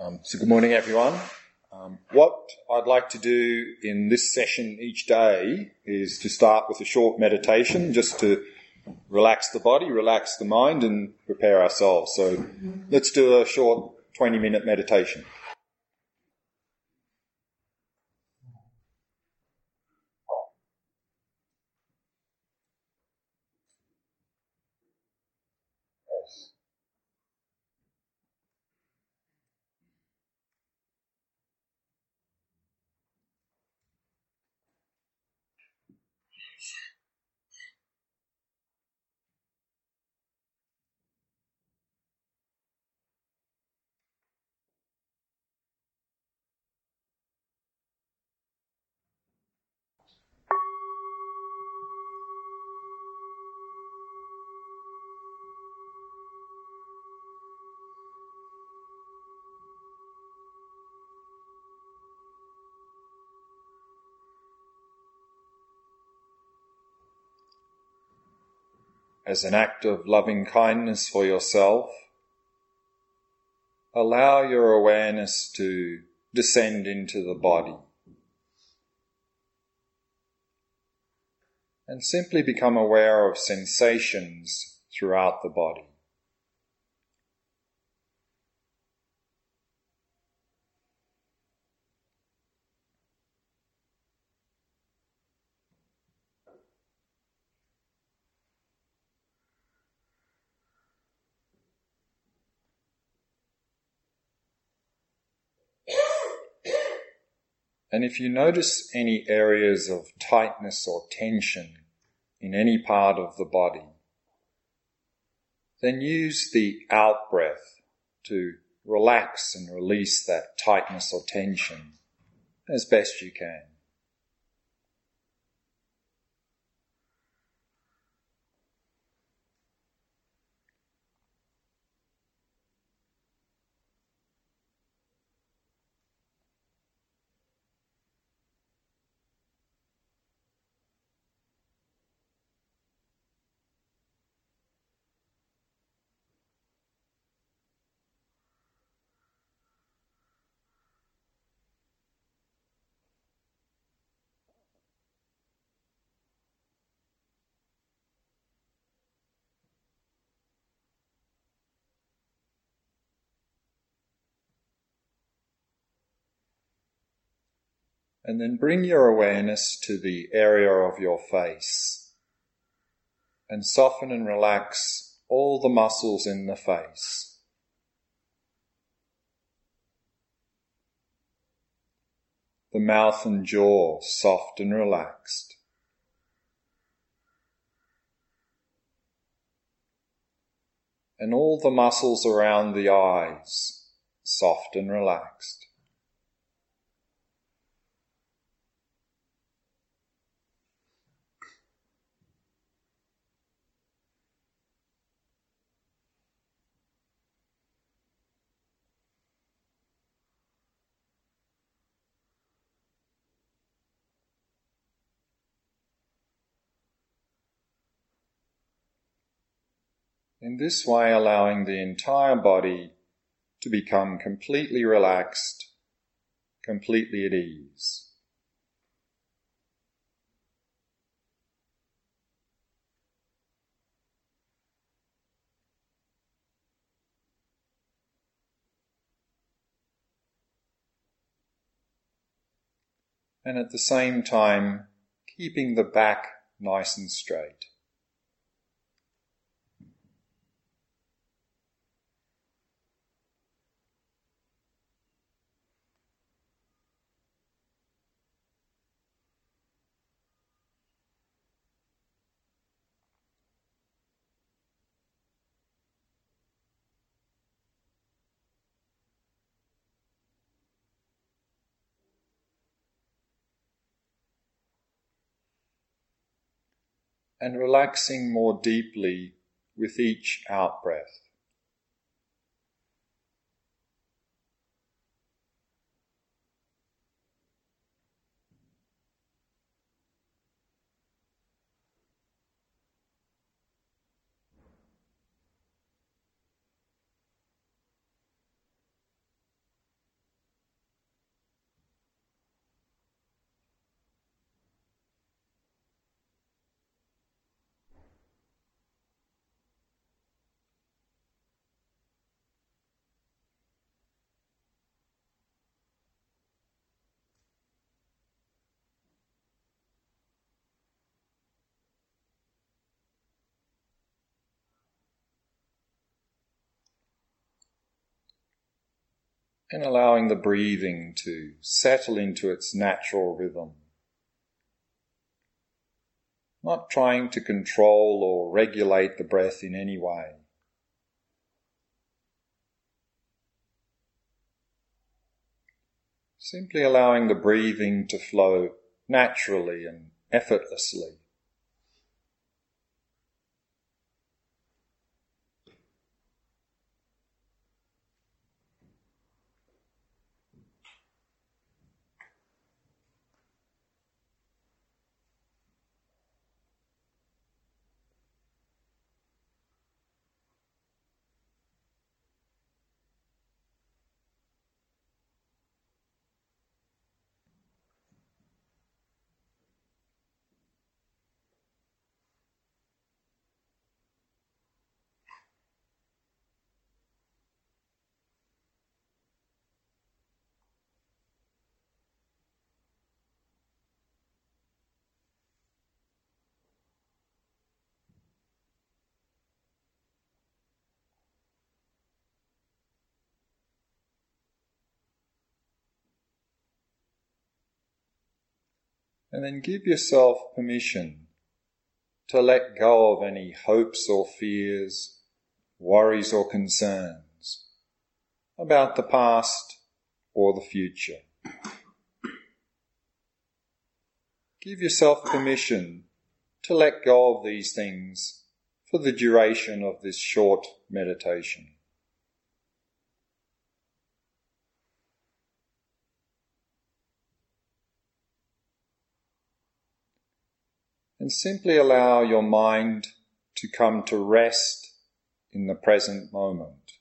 So good morning, everyone. What I'd like to do in this session each day is to start with a short meditation just to relax the body, relax the mind and prepare ourselves. So let's do a short 20-minute meditation. As an act of loving kindness for yourself, allow your awareness to descend into the body and simply become aware of sensations throughout the body. And if you notice any areas of tightness or tension in any part of the body, then use the out-breath to relax and release that tightness or tension as best you can. And then bring your awareness to the area of your face and soften and relax all the muscles in the face. The mouth and jaw soft and relaxed. And all the muscles around the eyes soft and relaxed. In this way, allowing the entire body to become completely relaxed, completely at ease. And at the same time, keeping the back nice and straight. And relaxing more deeply with each out-breath. and allowing the breathing to settle into its natural rhythm. Not trying to control or regulate the breath in any way. Simply allowing the breathing to flow naturally and effortlessly. And then give yourself permission to let go of any hopes or fears, worries or concerns about the past or the future. Give yourself permission to let go of these things for the duration of this short meditation. And simply allow your mind to come to rest in the present moment.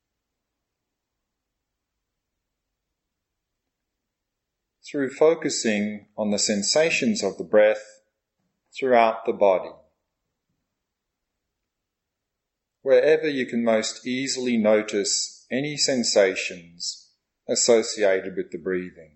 Through focusing on the sensations of the breath throughout the body. Wherever you can most easily notice any sensations associated with the breathing.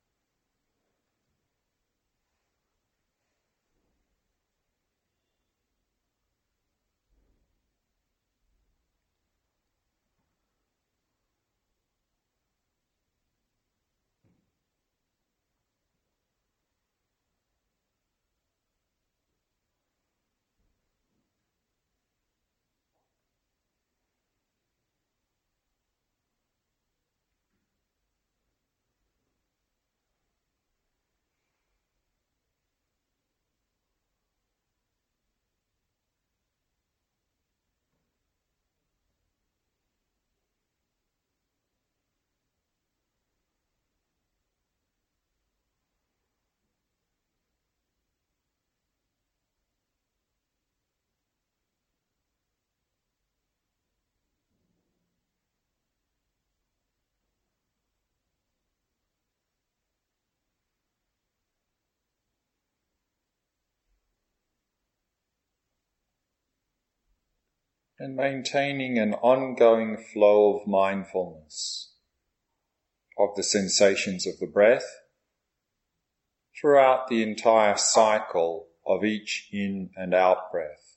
And maintaining an ongoing flow of mindfulness of the sensations of the breath throughout the entire cycle of each in and out breath.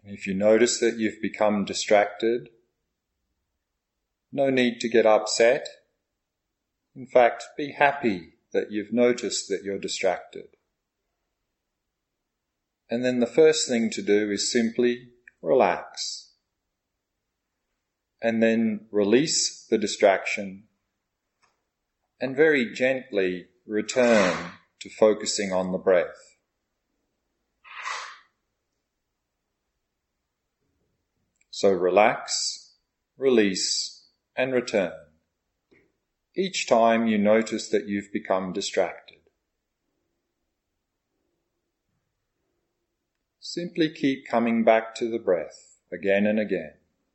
And if you notice that you've become distracted, no need to get upset. In fact, be happy that you've noticed that you're distracted. And then the first thing to do is simply relax. And then release the distraction and very gently return to focusing on the breath. So relax, release, and return each time you notice that you've become distracted. Simply keep coming back to the breath again and again.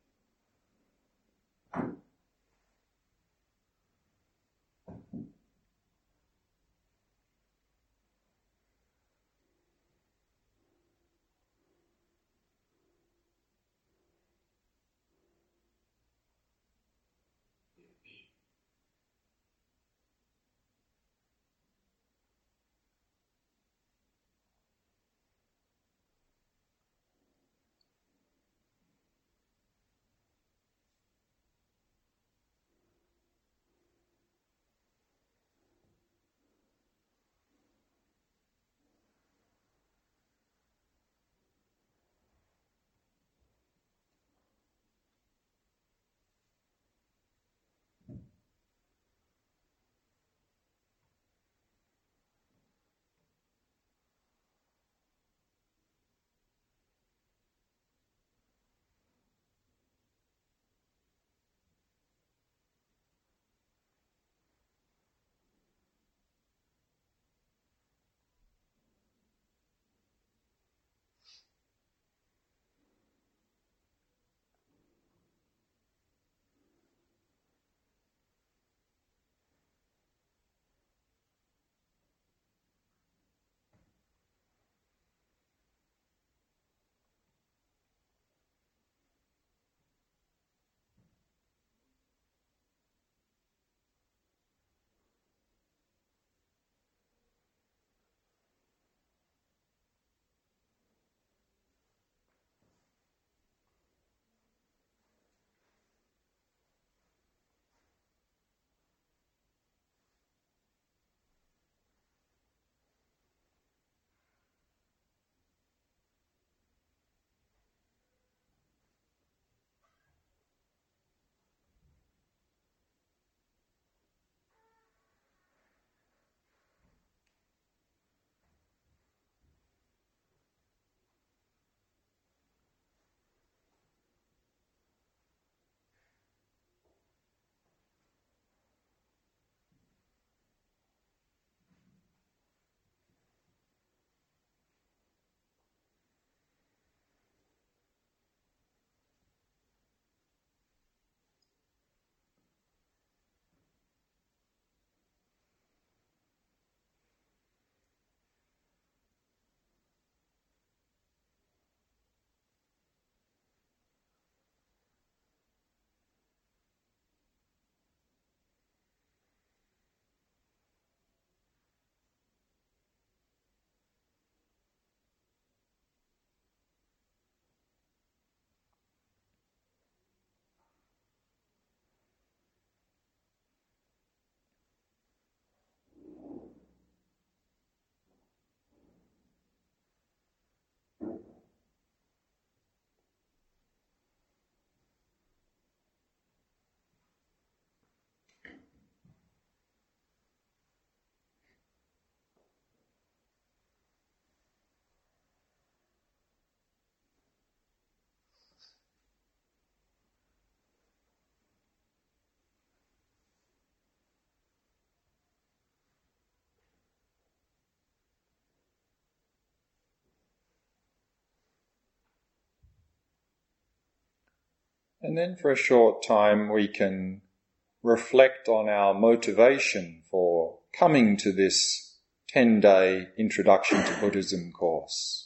And then for a short time we can reflect on our motivation for coming to this 10-day Introduction to Buddhism course.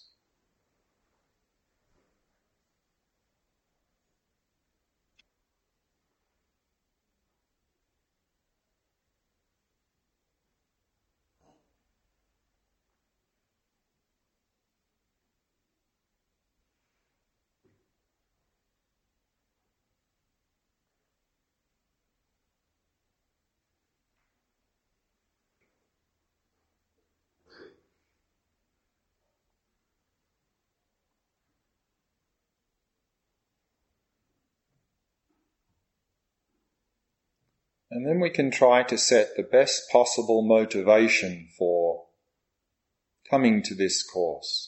And then we can try to set the best possible motivation for coming to this course.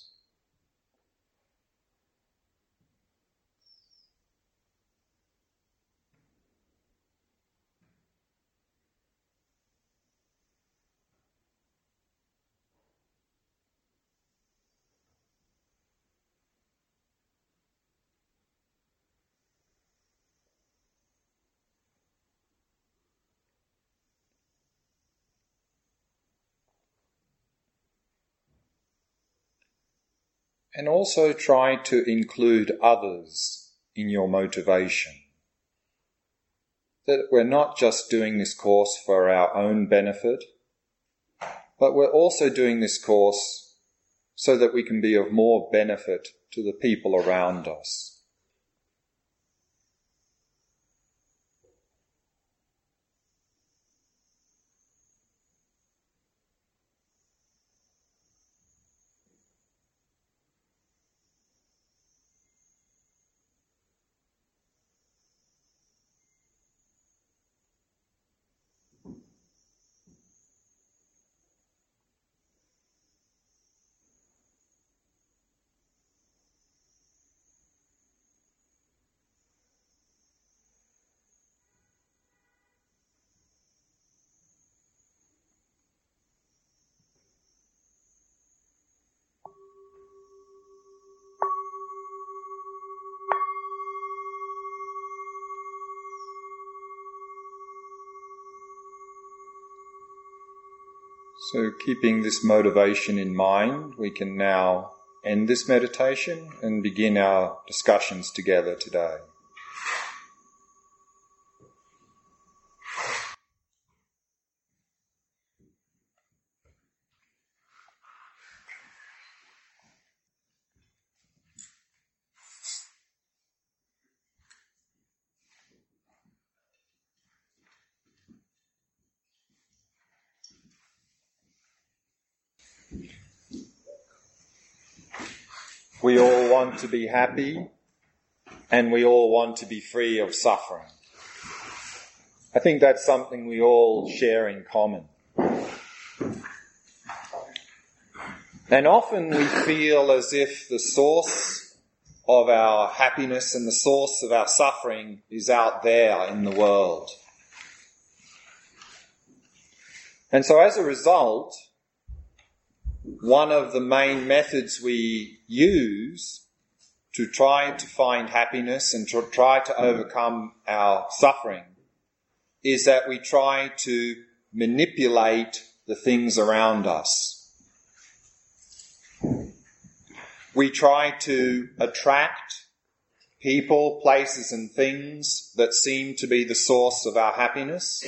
And also try to include others in your motivation. That we're not just doing this course for our own benefit, but we're also doing this course so that we can be of more benefit to the people around us. So keeping this motivation in mind, we can now end this meditation and begin our discussions together today. We all want to be happy, and we all want to be free of suffering. I think that's something we all share in common. And often we feel as if the source of our happiness and the source of our suffering is out there in the world. And so as a result, one of the main methods we use to try to find happiness and to try to overcome our suffering is that we try to manipulate the things around us. We try to attract people, places and things that seem to be the source of our happiness.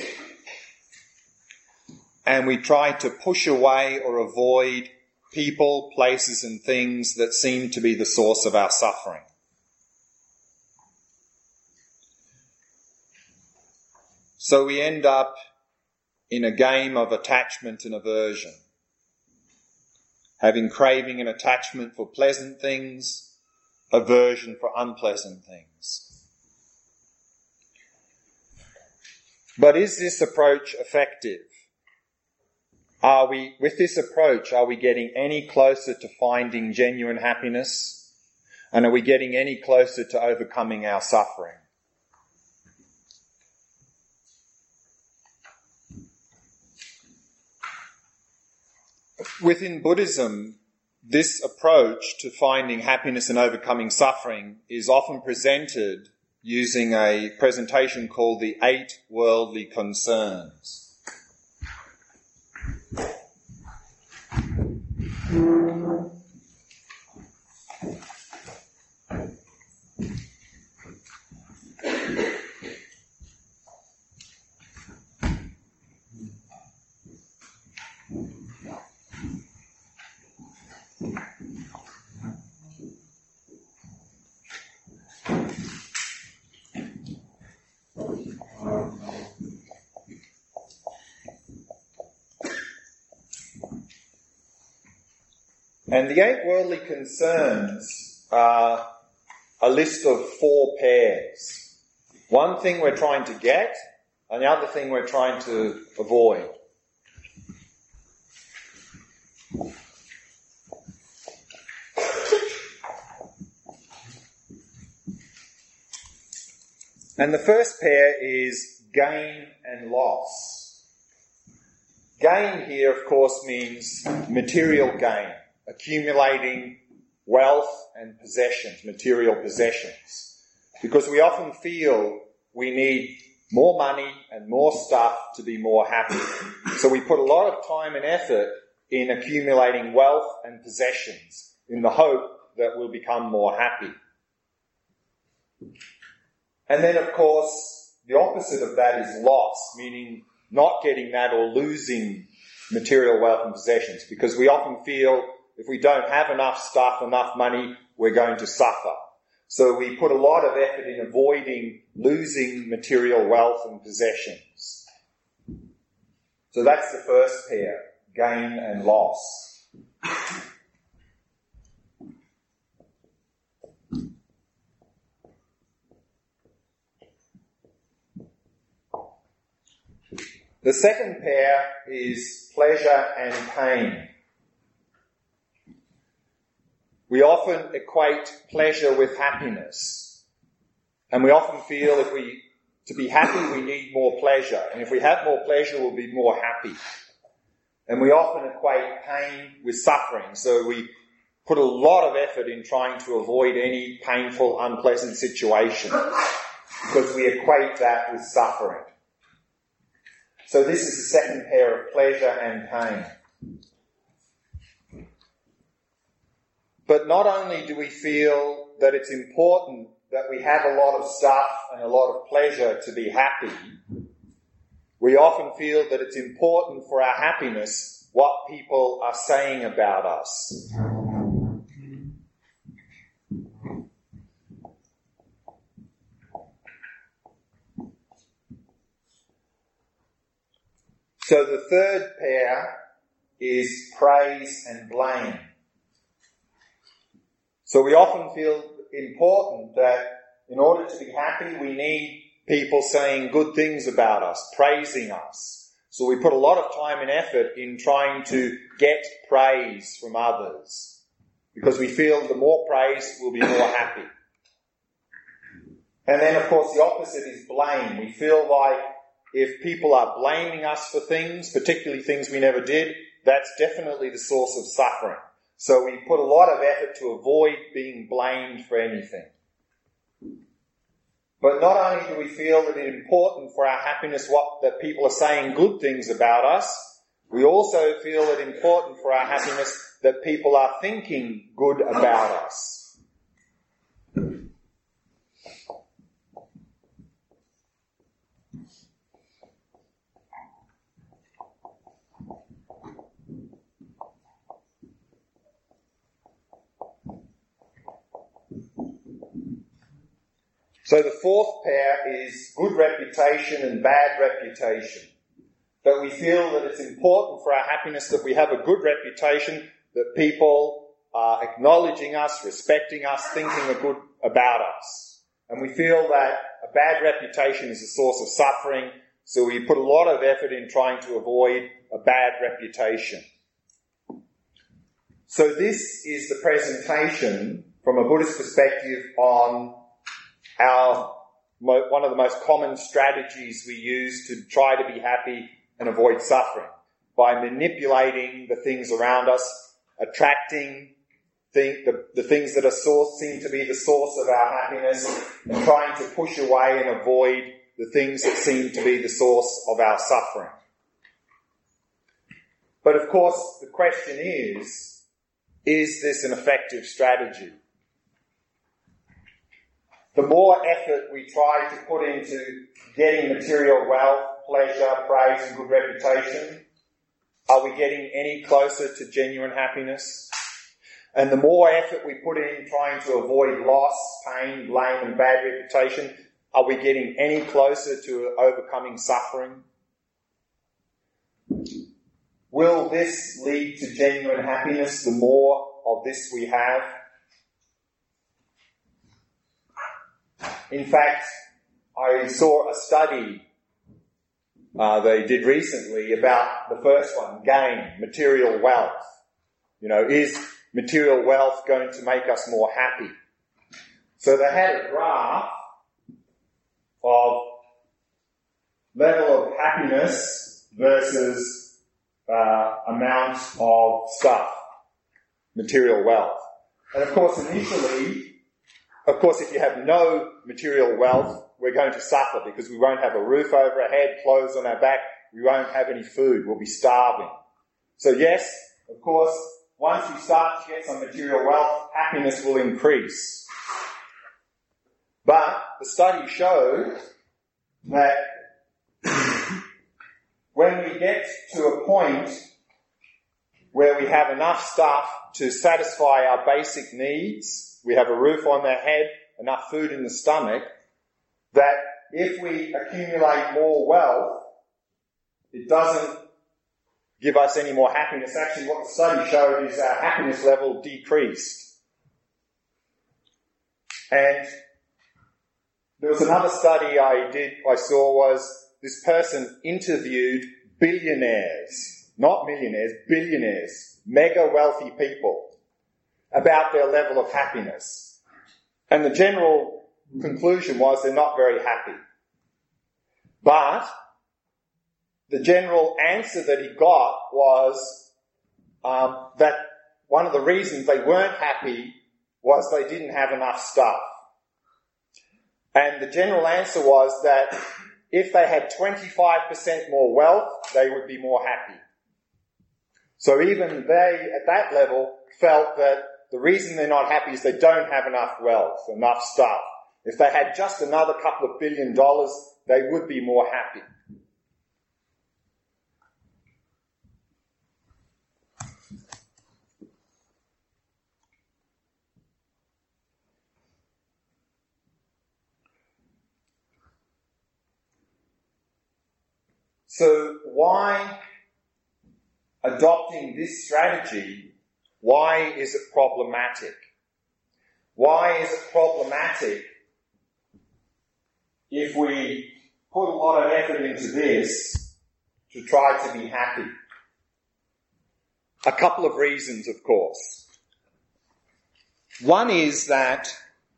And we try to push away or avoid people, places and things that seem to be the source of our suffering. So we end up in a game of attachment and aversion, having craving and attachment for pleasant things, aversion for unpleasant things. But is this approach effective? With this approach, are we getting any closer to finding genuine happiness? And are we getting any closer to overcoming our suffering? Within Buddhism, this approach to finding happiness and overcoming suffering is often presented using a presentation called the 8 Worldly Concerns. And the 8 worldly concerns are a list of 4 pairs. One thing we're trying to get, and the other thing we're trying to avoid. And the first pair is gain and loss. Gain here, of course, means material gain, accumulating wealth and possessions, material possessions. Because we often feel we need more money and more stuff to be more happy. So we put a lot of time and effort in accumulating wealth and possessions in the hope that we'll become more happy. And then, of course, the opposite of that is loss, meaning not getting that or losing material wealth and possessions, because we often feel if we don't have enough stuff, enough money, we're going to suffer. So we put a lot of effort in avoiding losing material wealth and possessions. So that's the first pair, gain and loss. The second pair is pleasure and pain. We often equate pleasure with happiness. And we often feel to be happy, we need more pleasure. And if we have more pleasure, we'll be more happy. And we often equate pain with suffering. So we put a lot of effort in trying to avoid any painful, unpleasant situation, because we equate that with suffering. So this is the second pair of pleasure and pain. But not only do we feel that it's important that we have a lot of stuff and a lot of pleasure to be happy, we often feel that it's important for our happiness what people are saying about us. So the third pair is praise and blame. So we often feel important that in order to be happy, we need people saying good things about us, praising us. So we put a lot of time and effort in trying to get praise from others, because we feel the more praise, we'll be more happy. And then, of course, the opposite is blame. We feel like if people are blaming us for things, particularly things we never did, that's definitely the source of suffering. So we put a lot of effort to avoid being blamed for anything. But not only do we feel that it's important for our happiness that people are saying good things about us, we also feel it important for our happiness that people are thinking good about us. So the fourth pair is good reputation and bad reputation. That we feel that it's important for our happiness that we have a good reputation, that people are acknowledging us, respecting us, thinking good about us. And we feel that a bad reputation is a source of suffering, so we put a lot of effort in trying to avoid a bad reputation. So this is the presentation from a Buddhist perspective on one of the most common strategies we use to try to be happy and avoid suffering, by manipulating the things around us, attracting the things that seem to be the source of our happiness, and trying to push away and avoid the things that seem to be the source of our suffering. But of course, the question is this an effective strategy? The more effort we try to put into getting material wealth, pleasure, praise and good reputation, are we getting any closer to genuine happiness? And the more effort we put in trying to avoid loss, pain, blame and bad reputation, are we getting any closer to overcoming suffering? Will this lead to genuine happiness the more of this we have? In fact, I saw a study they did recently about the first one, gain, material wealth. Is material wealth going to make us more happy? So they had a graph of level of happiness versus amount of stuff, material wealth. And of course, initially, if you have no material wealth, we're going to suffer because we won't have a roof over our head, clothes on our back, we won't have any food, we'll be starving. So yes, of course, once we start to get some material wealth, happiness will increase. But the study showed that when we get to a point where we have enough stuff to satisfy our basic needs, we have a roof on our head, enough food in the stomach, that if we accumulate more wealth, it doesn't give us any more happiness. Actually, what the study showed is our happiness level decreased. And there was another study I saw was this person interviewed billionaires, not millionaires, billionaires, mega wealthy people about their level of happiness. And the general conclusion was they're not very happy. But the general answer that he got was that one of the reasons they weren't happy was they didn't have enough stuff. And the general answer was that if they had 25% more wealth, they would be more happy. So even they, at that level, felt that the reason they're not happy is they don't have enough wealth, enough stuff. If they had just another couple of $1 billion, they would be more happy. So why adopting this strategy, why is it problematic? Why is it problematic if we put a lot of effort into this to try to be happy? A couple of reasons, of course. One is that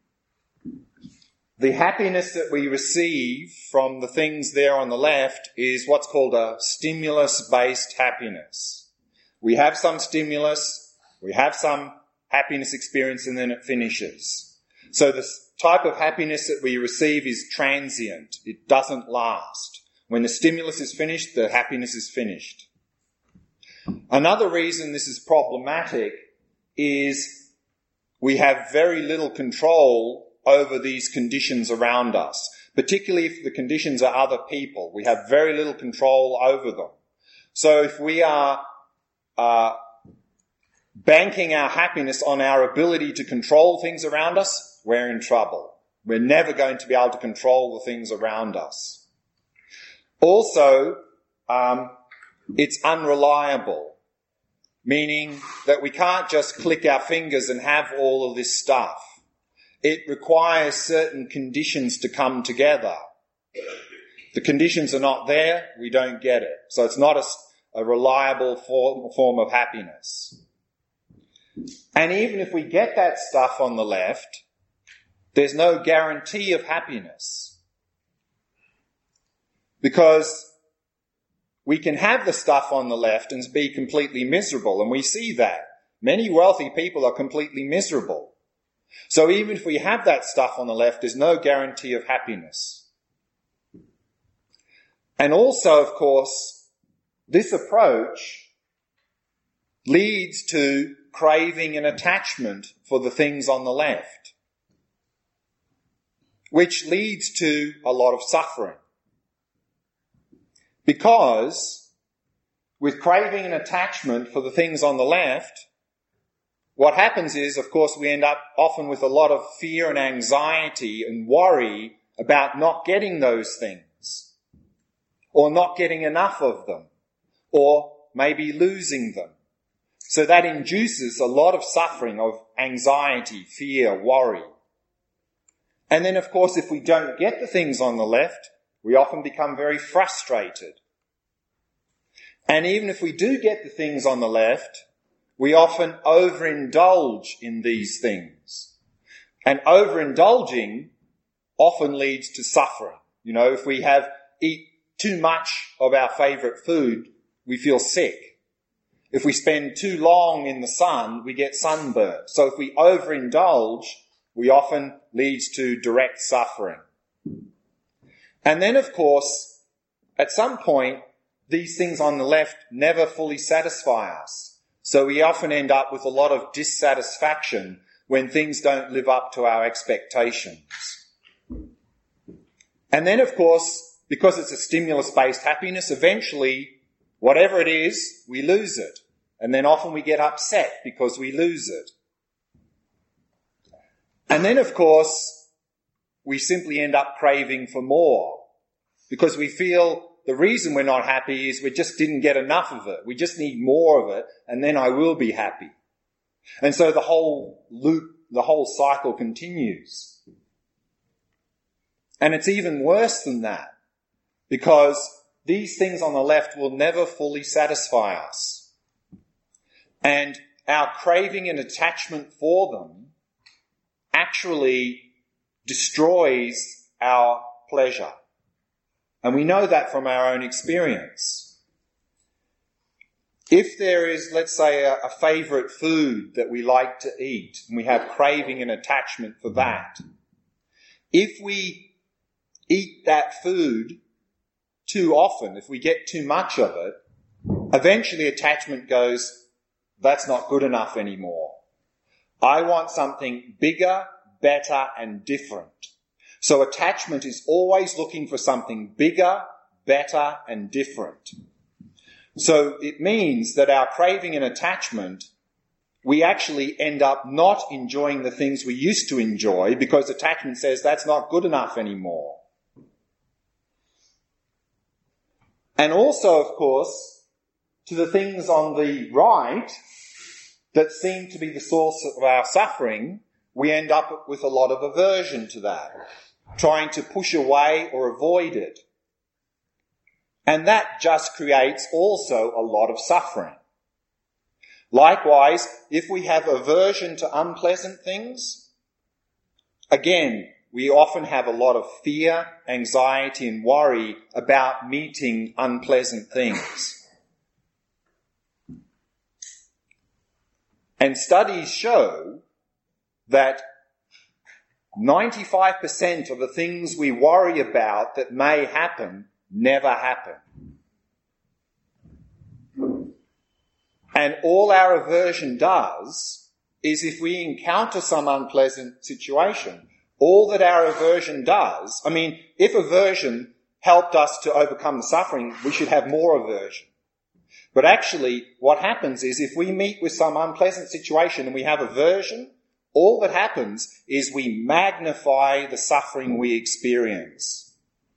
the happiness that we receive from the things there on the left is what's called a stimulus-based happiness. We have some stimulus, we have some happiness experience, and then it finishes. So the type of happiness that we receive is transient. It doesn't last. When the stimulus is finished, the happiness is finished. Another reason this is problematic is we have very little control over these conditions around us, particularly if the conditions are other people. We have very little control over them. So if we are banking our happiness on our ability to control things around us, we're in trouble. We're never going to be able to control the things around us. Also, it's unreliable, meaning that we can't just click our fingers and have all of this stuff. It requires certain conditions to come together. The conditions are not there, we don't get it. So it's not a reliable form of happiness. And even if we get that stuff on the left, there's no guarantee of happiness. Because we can have the stuff on the left and be completely miserable, and we see that. Many wealthy people are completely miserable. So even if we have that stuff on the left, there's no guarantee of happiness. And also, of course, this approach leads to craving and attachment for the things on the left, which leads to a lot of suffering. Because with craving and attachment for the things on the left, what happens is, of course, we end up often with a lot of fear and anxiety and worry about not getting those things, or not getting enough of them, or maybe losing them. So that induces a lot of suffering of anxiety, fear, worry. And then, of course, if we don't get the things on the left, we often become very frustrated. And even if we do get the things on the left, we often overindulge in these things. And overindulging often leads to suffering. You know, if we eat too much of our favourite food, we feel sick. If we spend too long in the sun, we get sunburnt. So if we overindulge, we often leads to direct suffering. And then, of course, at some point, these things on the left never fully satisfy us. So we often end up with a lot of dissatisfaction when things don't live up to our expectations. And then, of course, because it's a stimulus-based happiness, eventually, whatever it is, we lose it. And then often we get upset because we lose it. And then, of course, we simply end up craving for more because we feel the reason we're not happy is we just didn't get enough of it. We just need more of it, and then I will be happy. And so the whole loop, the whole cycle continues. And it's even worse than that, because these things on the left will never fully satisfy us. And our craving and attachment for them actually destroys our pleasure. And we know that from our own experience. If there is, let's say, a favourite food that we like to eat, and we have craving and attachment for that, if we eat that food too often, if we get too much of it, eventually attachment goes, that's not good enough anymore. I want something bigger, better, and different. So attachment is always looking for something bigger, better, and different. So it means that our craving and attachment, we actually end up not enjoying the things we used to enjoy because attachment says that's not good enough anymore. And also, of course, to the things on the right that seem to be the source of our suffering, we end up with a lot of aversion to that, trying to push away or avoid it. And that just creates also a lot of suffering. Likewise, if we have aversion to unpleasant things, again, we often have a lot of fear, anxiety, and worry about meeting unpleasant things. And studies show that 95% of the things we worry about that may happen never happen. And all our aversion does is if we encounter some unpleasant situation, all that our aversion does, if aversion helped us to overcome the suffering, we should have more aversion. But actually, what happens is if we meet with some unpleasant situation and we have aversion, all that happens is we magnify the suffering we experience.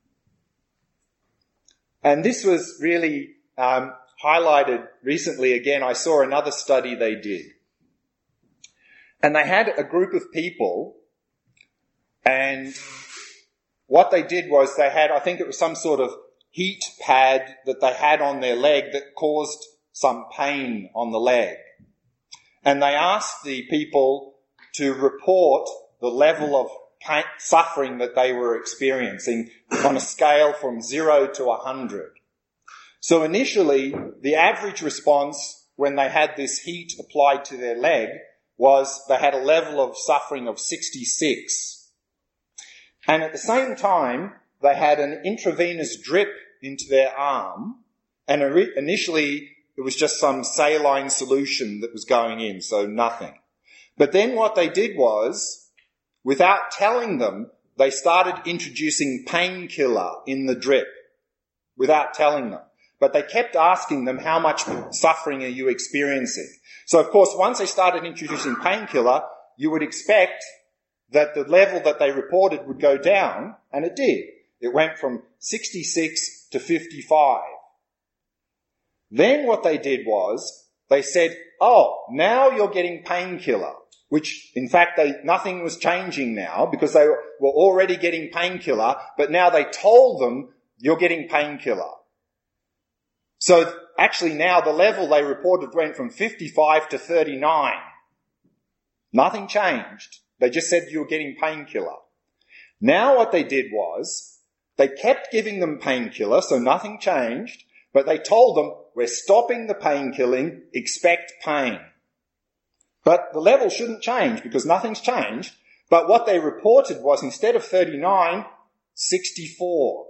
And this was really highlighted recently. Again, I saw another study they did. And they had a group of people, and what they did was they had, I think it was some sort of heat pad that they had on their leg that caused some pain on the leg. And they asked the people to report the level of pain, suffering that they were experiencing on a scale from 0 to 100. So initially, the average response when they had this heat applied to their leg was they had a level of suffering of 66. And at the same time, they had an intravenous drip into their arm, and initially it was just some saline solution that was going in, so nothing. But then what they did was, without telling them, they started introducing painkiller in the drip, without telling them. But they kept asking them, how much suffering are you experiencing? So of course, once they started introducing painkiller, you would expect that the level that they reported would go down, and it did. It went from 66 to 55. Then what they did was, they said, oh, now you're getting painkiller, which in fact nothing was changing now because they were already getting painkiller, but now they told them you're getting painkiller. So actually now the level they reported went from 55 to 39. Nothing changed. They just said you were getting painkiller. Now what they did was they kept giving them painkiller, so nothing changed, but they told them, we're stopping the painkilling, expect pain. But the level shouldn't change because nothing's changed. But what they reported was instead of 39, 64.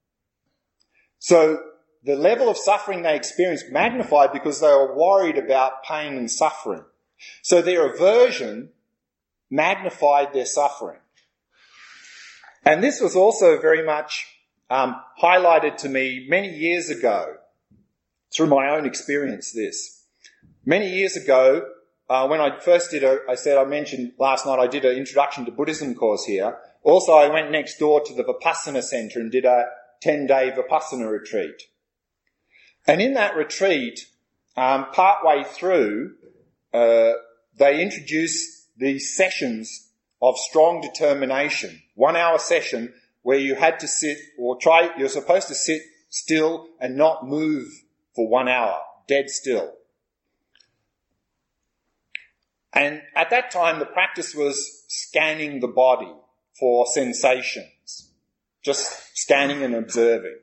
So the level of suffering they experienced magnified because they were worried about pain and suffering. So their aversion magnified their suffering. And this was also very much highlighted to me many years ago through my own experience. Many years ago, when I first I mentioned last night I did an Introduction to Buddhism course here. Also, I went next door to the Vipassana Centre and did a 10-day Vipassana retreat. And in that retreat, partway through, they introduced these sessions of strong determination, 1 hour session where you had to you're supposed to sit still and not move for 1 hour, dead still. And at that time, the practice was scanning the body for sensations, just scanning and observing.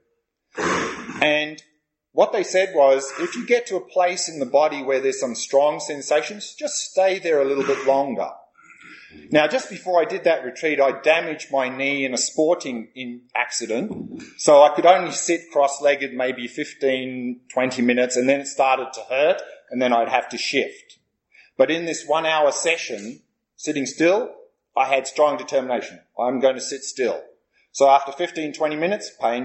And what they said was, if you get to a place in the body where there's some strong sensations, just stay there a little bit longer. Now, just before I did that retreat, I damaged my knee in a sporting accident, so I could only sit cross-legged maybe 15, 20 minutes, and then it started to hurt, and then I'd have to shift. But in this 1 hour session, sitting still, I had strong determination. I'm going to sit still. So after 15, 20 minutes, pain,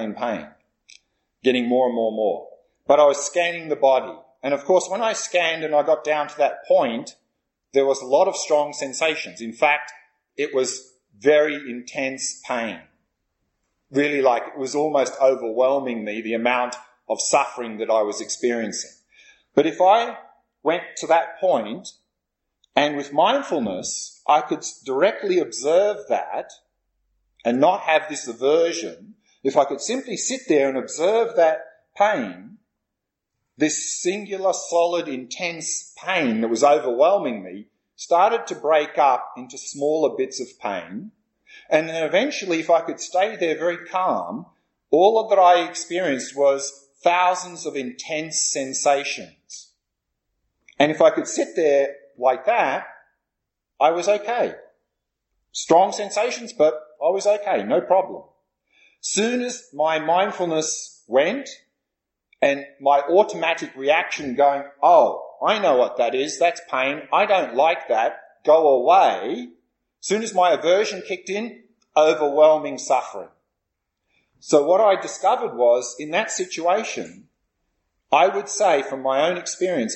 getting more and more and more. But I was scanning the body. And of course, when I scanned and I got down to that point, there was a lot of strong sensations. In fact, it was very intense pain. Really, like, it was almost overwhelming me, the amount of suffering that I was experiencing. But if I went to that point, and with mindfulness, I could directly observe that and not have this aversion. If I could simply sit there and observe that pain, this singular, solid, intense pain that was overwhelming me started to break up into smaller bits of pain. And then eventually, if I could stay there very calm, all that I experienced was thousands of intense sensations. And if I could sit there like that, I was okay. Strong sensations, but I was okay, no problem. Soon as my mindfulness went and my automatic reaction going, oh, I know what that is, that's pain, I don't like that, go away. Soon as my aversion kicked in, overwhelming suffering. So what I discovered was, in that situation, I would say from my own experience,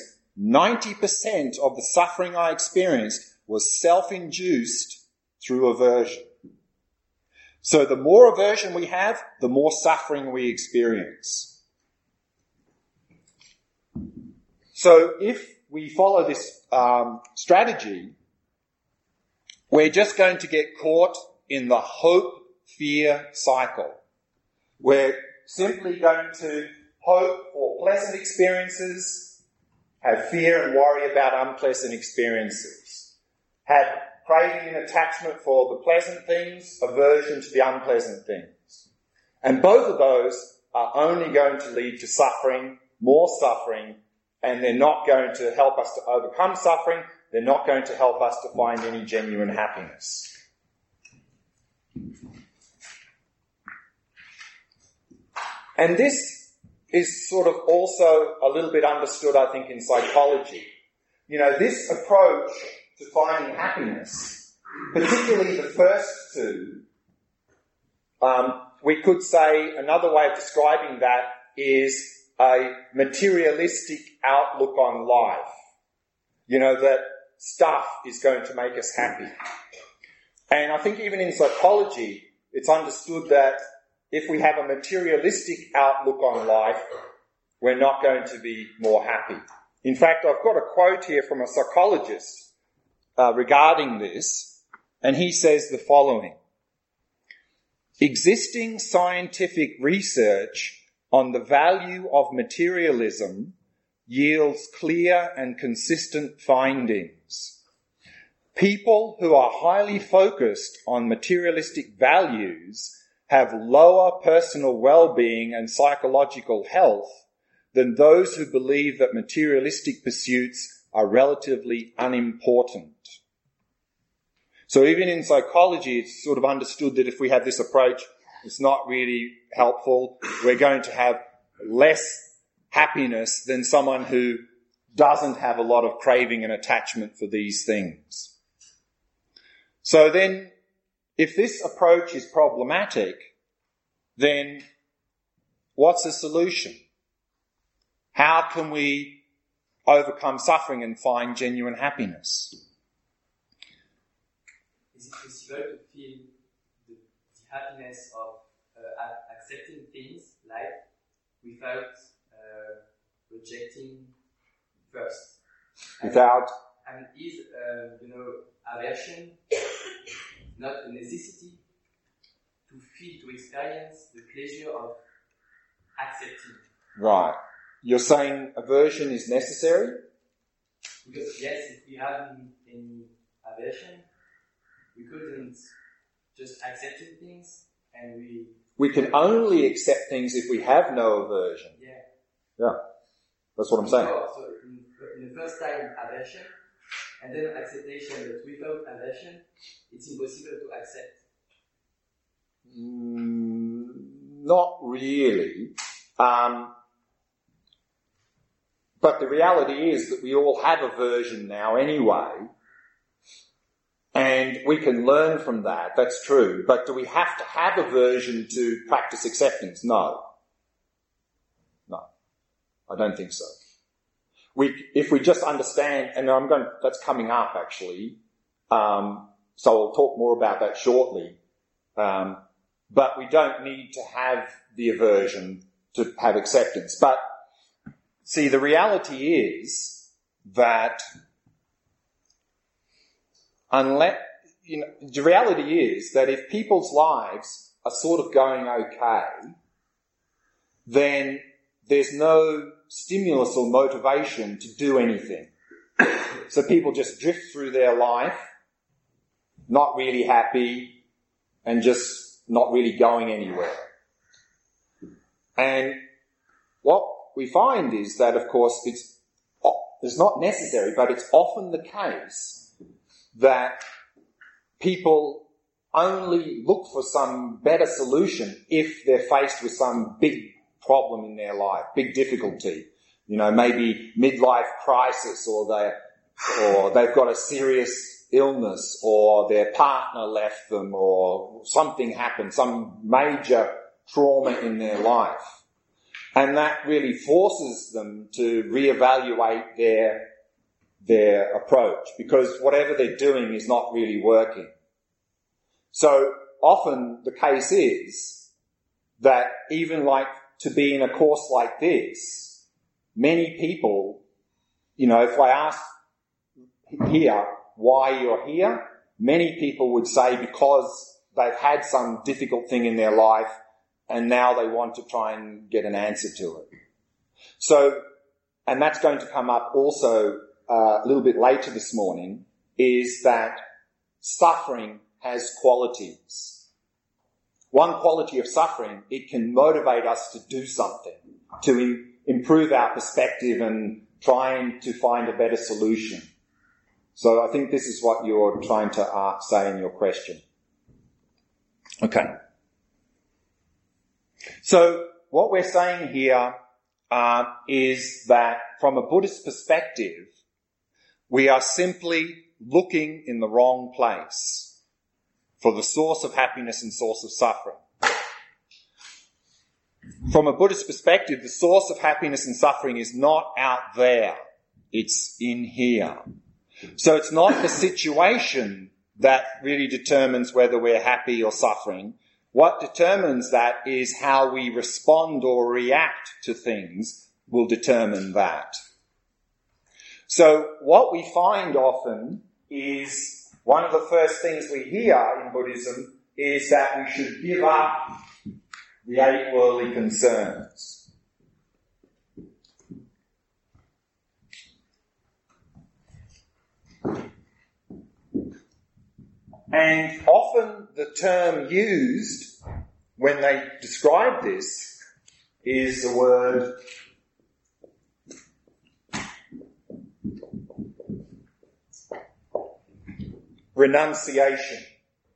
90% of the suffering I experienced was self-induced through aversion. So the more aversion we have, the more suffering we experience. So if we follow this strategy, we're just going to get caught in the hope-fear cycle. We're simply going to hope for pleasant experiences, have fear and worry about unpleasant experiences, have craving and attachment for the pleasant things, aversion to the unpleasant things. And both of those are only going to lead to suffering, more suffering, and they're not going to help us to overcome suffering. They're not going to help us to find any genuine happiness. And this is sort of also a little bit understood, I think, in psychology. You know, this approach to finding happiness, particularly the first two, we could say another way of describing that is a materialistic outlook on life. You know, that stuff is going to make us happy. And I think even in psychology, it's understood that if we have a materialistic outlook on life, we're not going to be more happy. In fact, I've got a quote here from a psychologist regarding this, and he says the following. Existing scientific research on the value of materialism yields clear and consistent findings. People who are highly focused on materialistic values have lower personal well-being and psychological health than those who believe that materialistic pursuits are relatively unimportant. So even in psychology, it's sort of understood that if we have this approach, it's not really helpful. We're going to have less happiness than someone who doesn't have a lot of craving and attachment for these things. So then, if this approach is problematic, then what's the solution? How can we overcome suffering and find genuine happiness? Is it possible to feel the happiness of accepting things like without rejecting first? Without? And is aversion not a necessity to feel, to experience the pleasure of accepting? Right. You're saying aversion is necessary? Because yes, if we have any aversion, we couldn't just accept things, and we can only accept things if we have no aversion. Yeah. That's what I'm saying. So in the first time, aversion, and then acceptation, but without aversion, it's impossible to accept. Not really. But the reality is that we all have aversion now anyway, and we can learn from that. That's true. But do we have to have aversion to practice acceptance? No. No. I don't think so. If we just understand, and that's coming up actually, so I'll talk more about that shortly, but we don't need to have the aversion to have acceptance. But see, the reality is that the reality is that if people's lives are sort of going okay, then there's no stimulus or motivation to do anything. So people just drift through their life, not really happy, and just not really going anywhere. And what we find is that, of course, it's not necessary, but it's often the case that people only look for some better solution if they're faced with some big problem in their life, big difficulty. Maybe midlife crisis, or they've got a serious illness, or their partner left them, or something happened, some major trauma in their life. And that really forces them to reevaluate their approach, because whatever they're doing is not really working. So often the case is that even to be in a course like this, many people, if I ask here why you're here, many people would say because they've had some difficult thing in their life and now they want to try and get an answer to it. So, and that's going to come up also a little bit later this morning, is that suffering has qualities. One quality of suffering, it can motivate us to do something, to improve our perspective and trying to find a better solution. So I think this is what you're trying to say in your question. Okay. So what we're saying here is that from a Buddhist perspective, we are simply looking in the wrong place for the source of happiness and source of suffering. From a Buddhist perspective, the source of happiness and suffering is not out there. It's in here. So it's not the situation that really determines whether we're happy or suffering. What determines that is how we respond or react to things will determine that. So what we find often is one of the first things we hear in Buddhism is that we should give up the 8 worldly concerns. And often the term used when they describe this is the word renunciation.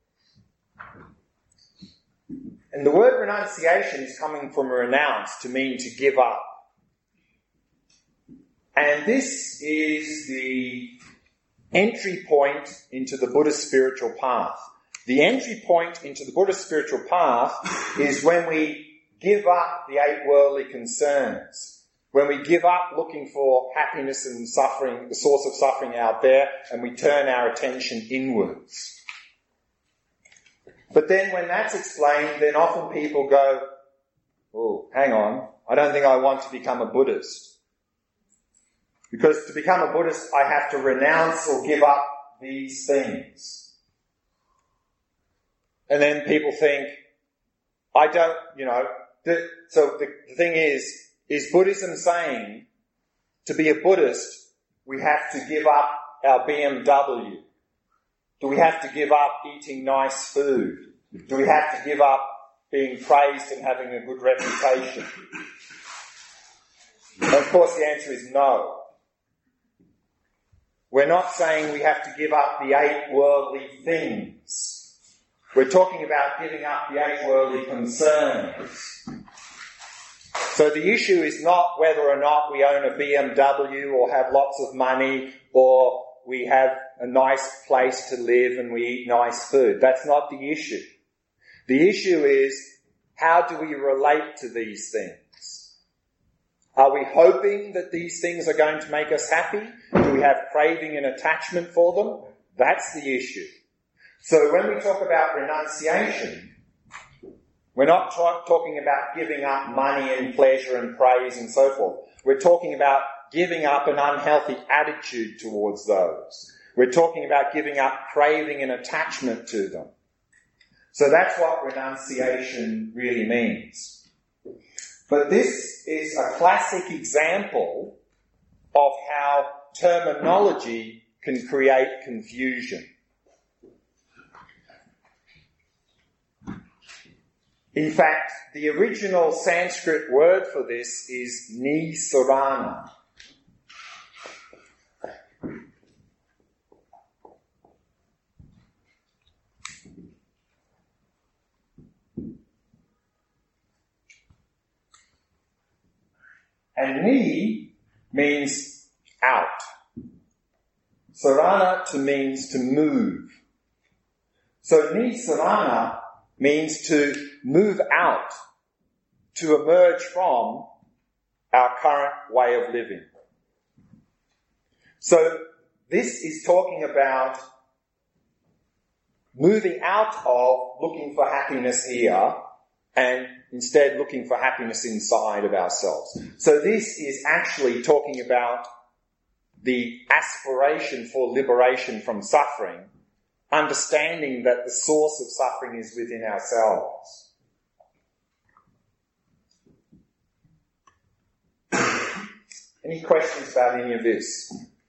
And the word renunciation is coming from renounce, to mean to give up. And this is the entry point into the Buddhist spiritual path. The entry point into the Buddhist spiritual path is when we give up the 8 worldly concerns, when we give up looking for happiness and suffering, the source of suffering out there, and we turn our attention inwards. But then when that's explained, then often people go, oh, hang on, I don't think I want to become a Buddhist. Because to become a Buddhist, I have to renounce or give up these things. And then people think, I don't, so the thing is Buddhism saying to be a Buddhist, we have to give up our BMW? Do we have to give up eating nice food? Do we have to give up being praised and having a good reputation? And of course the answer is no. We're not saying we have to give up the 8 worldly things. We're talking about giving up the 8 worldly concerns. So the issue is not whether or not we own a BMW or have lots of money or we have a nice place to live and we eat nice food. That's not the issue. The issue is, how do we relate to these things? Are we hoping that these things are going to make us happy? Do we have craving and attachment for them? That's the issue. So when we talk about renunciation, we're not talking about giving up money and pleasure and praise and so forth. We're talking about giving up an unhealthy attitude towards those. We're talking about giving up craving and attachment to them. So that's what renunciation really means. But this is a classic example of how terminology can create confusion. In fact, the original Sanskrit word for this is nisarana. And ni means out. Sarana means to move. So nisarana means to move out, to emerge from our current way of living. So this is talking about moving out of looking for happiness here and instead looking for happiness inside of ourselves. So this is actually talking about the aspiration for liberation from suffering, understanding that the source of suffering is within ourselves. Any questions about any of this?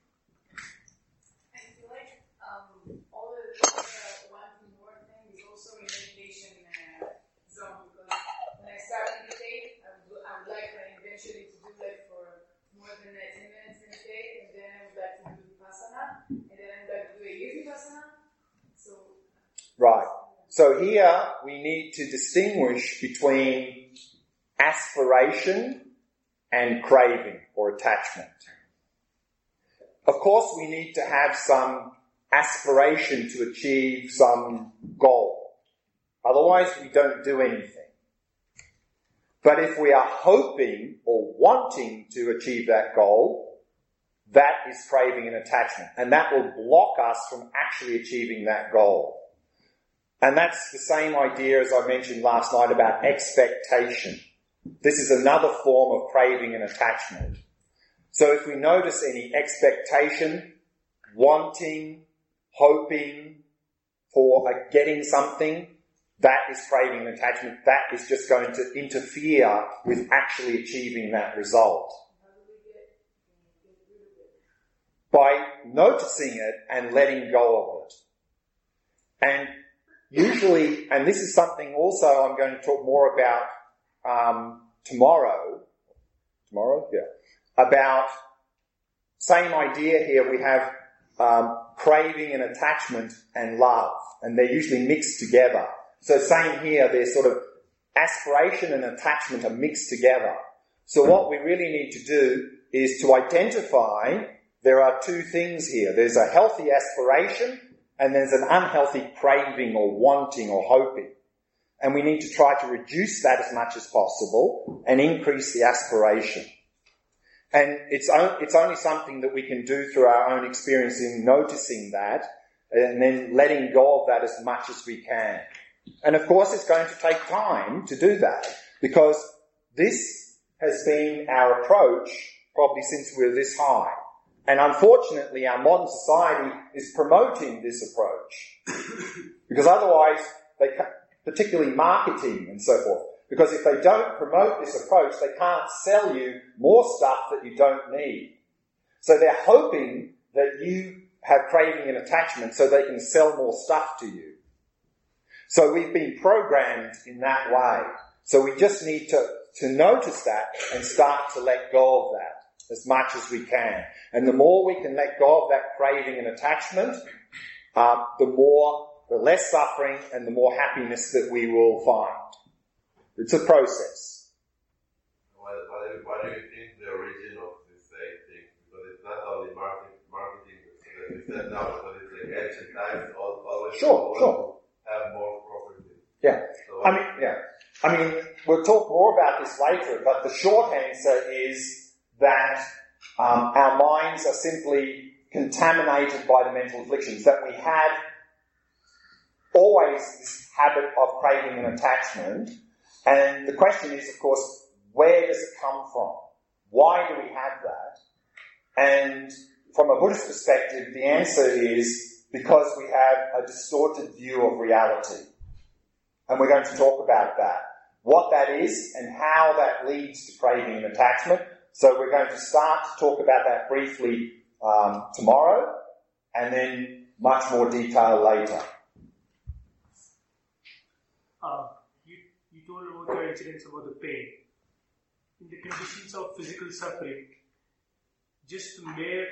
I feel like all the wanting more thing is also in meditation zone, because when I start meditate, I would like eventually to do like for more than 10 minutes in a day, and then I would like to do vipassana, and then I would like to do a year vipassana. Right. So here we need to distinguish between aspiration and craving or attachment. Of course, we need to have some aspiration to achieve some goal. Otherwise, we don't do anything. But if we are hoping or wanting to achieve that goal, that is craving and attachment. And that will block us from actually achieving that goal. And that's the same idea as I mentioned last night about expectation. This is another form of craving and attachment. So if we notice any expectation, wanting, hoping for getting something, that is craving and attachment. That is just going to interfere with actually achieving that result. By noticing it and letting go of it. And usually, and this is something also I'm going to talk more about tomorrow, about same idea here. We have craving and attachment and love, and they're usually mixed together. So same here, there's sort of aspiration and attachment are mixed together. So what we really need to do is to identify there are two things here. There's a healthy aspiration and there's an unhealthy craving or wanting or hoping. And we need to try to reduce that as much as possible and increase the aspiration. And it's only something that we can do through our own experience in noticing that and then letting go of that as much as we can. And of course it's going to take time to do that because this has been our approach probably since we were this high. And unfortunately our modern society is promoting this approach because otherwise particularly marketing and so forth, because if they don't promote this approach, they can't sell you more stuff that you don't need. So they're hoping that you have craving and attachment so they can sell more stuff to you. So we've been programmed in that way. So we just need to notice that and start to let go of that as much as we can. And the more we can let go of that craving and attachment, the less suffering and the more happiness that we will find. It's a process. What do you think the origin of this thing? Because it's not only marketing, as we said now, but it's like ancient times, always Sure. Have more property. Yeah. So, I mean, we'll talk more about this later, but the short answer is that our minds are simply contaminated by the mental afflictions, that we have always this habit of craving and attachment. And the question is, of course, where does it come from? Why do we have that? And from a Buddhist perspective, the answer is because we have a distorted view of reality. And we're going to talk about that. What that is and how that leads to craving and attachment. So we're going to start to talk about that briefly tomorrow and then much more detail later. You told about your incidents about the pain. In the conditions of physical suffering, just to mere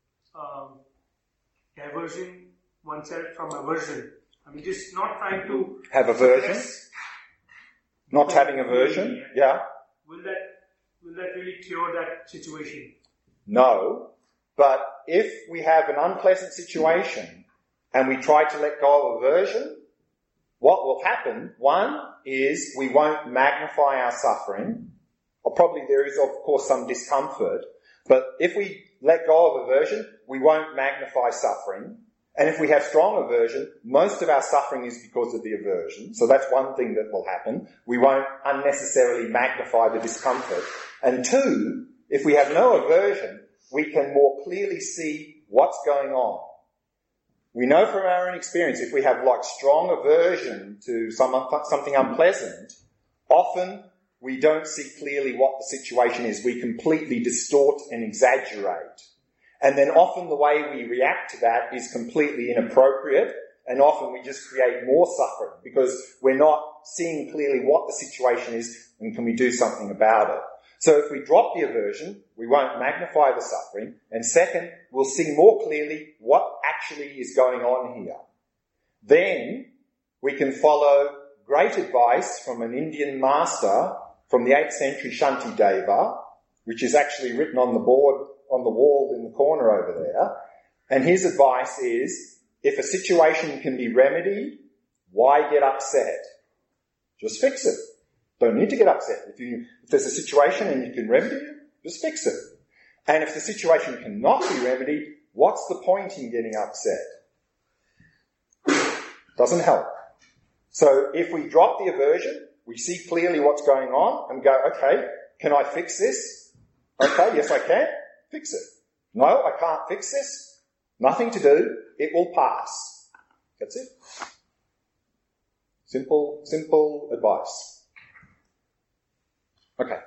diversion oneself from aversion. I mean, just not trying to have aversion, not having aversion. Yeah. Will that really cure that situation? No, but if we have an unpleasant situation and we try to let go of aversion, what will happen, one, is we won't magnify our suffering, or probably there is, of course, some discomfort, but if we let go of aversion, we won't magnify suffering, and if we have strong aversion, most of our suffering is because of the aversion, so that's one thing that will happen. We won't unnecessarily magnify the discomfort. And two, if we have no aversion, we can more clearly see what's going on. We know from our own experience, if we have like strong aversion to something unpleasant, often we don't see clearly what the situation is. We completely distort and exaggerate. And then often the way we react to that is completely inappropriate, and often we just create more suffering because we're not seeing clearly what the situation is and can we do something about it. So if we drop the aversion, we won't magnify the suffering, and second, we'll see more clearly what actually is going on here. Then we can follow great advice from an Indian master from the 8th century, Shantideva, which is actually written on the board, on the wall in the corner over there. And his advice is, if a situation can be remedied, why get upset? Just fix it. Don't need to get upset. If there's a situation and you can remedy it, just fix it. And if the situation cannot be remedied, what's the point in getting upset? Doesn't help. So if we drop the aversion, we see clearly what's going on and go, okay, can I fix this? Okay, yes I can. Fix it. No, I can't fix this. Nothing to do. It will pass. That's it. Simple advice. Okay.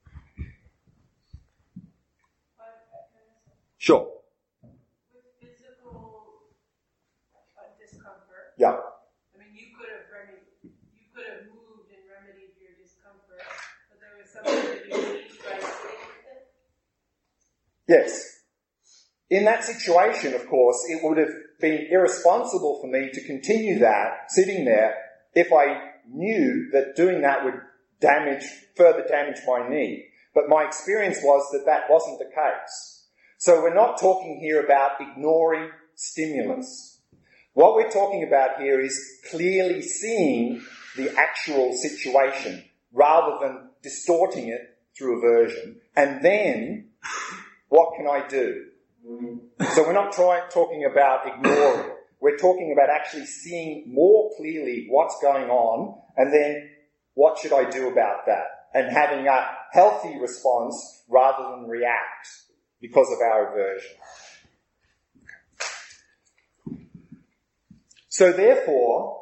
Sure. With physical discomfort, Yeah. I mean, you could have moved and remedied your discomfort, but there was something that you need by sitting with it. Yes. In that situation, of course, it would have been irresponsible for me to continue that, sitting there, if I knew that doing that would further damage my knee. But my experience was that that wasn't the case. So we're not talking here about ignoring stimulus. What we're talking about here is clearly seeing the actual situation rather than distorting it through aversion. And then, what can I do? So we're not talking about ignoring. We're talking about actually seeing more clearly what's going on and then what should I do about that? And having a healthy response rather than react because of our aversion. So therefore,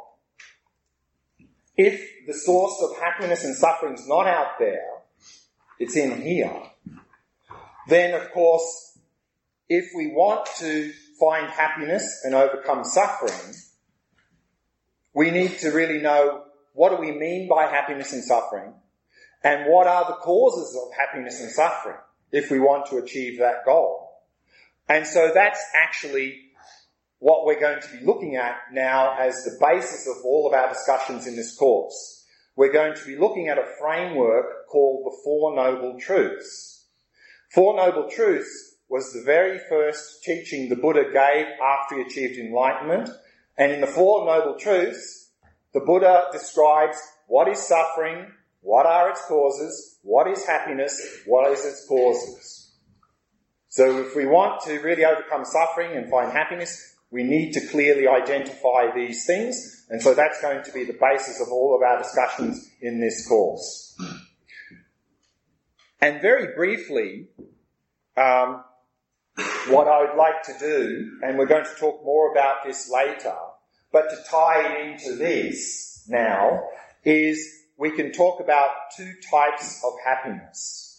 if the source of happiness and suffering is not out there, it's in here, then of course, if we want to find happiness and overcome suffering, we need to really know what do we mean by happiness and suffering, and what are the causes of happiness and suffering if we want to achieve that goal. And so that's actually what we're going to be looking at now as the basis of all of our discussions in this course. We're going to be looking at a framework called the Four Noble Truths. Four Noble Truths was the very first teaching the Buddha gave after he achieved enlightenment. And in the Four Noble Truths, the Buddha describes what is suffering, what are its causes, what is happiness, what is its causes. So if we want to really overcome suffering and find happiness, we need to clearly identify these things. And so that's going to be the basis of all of our discussions in this course. And very briefly, what I would like to do, and we're going to talk more about this later, but to tie it into this now, is we can talk about two types of happiness.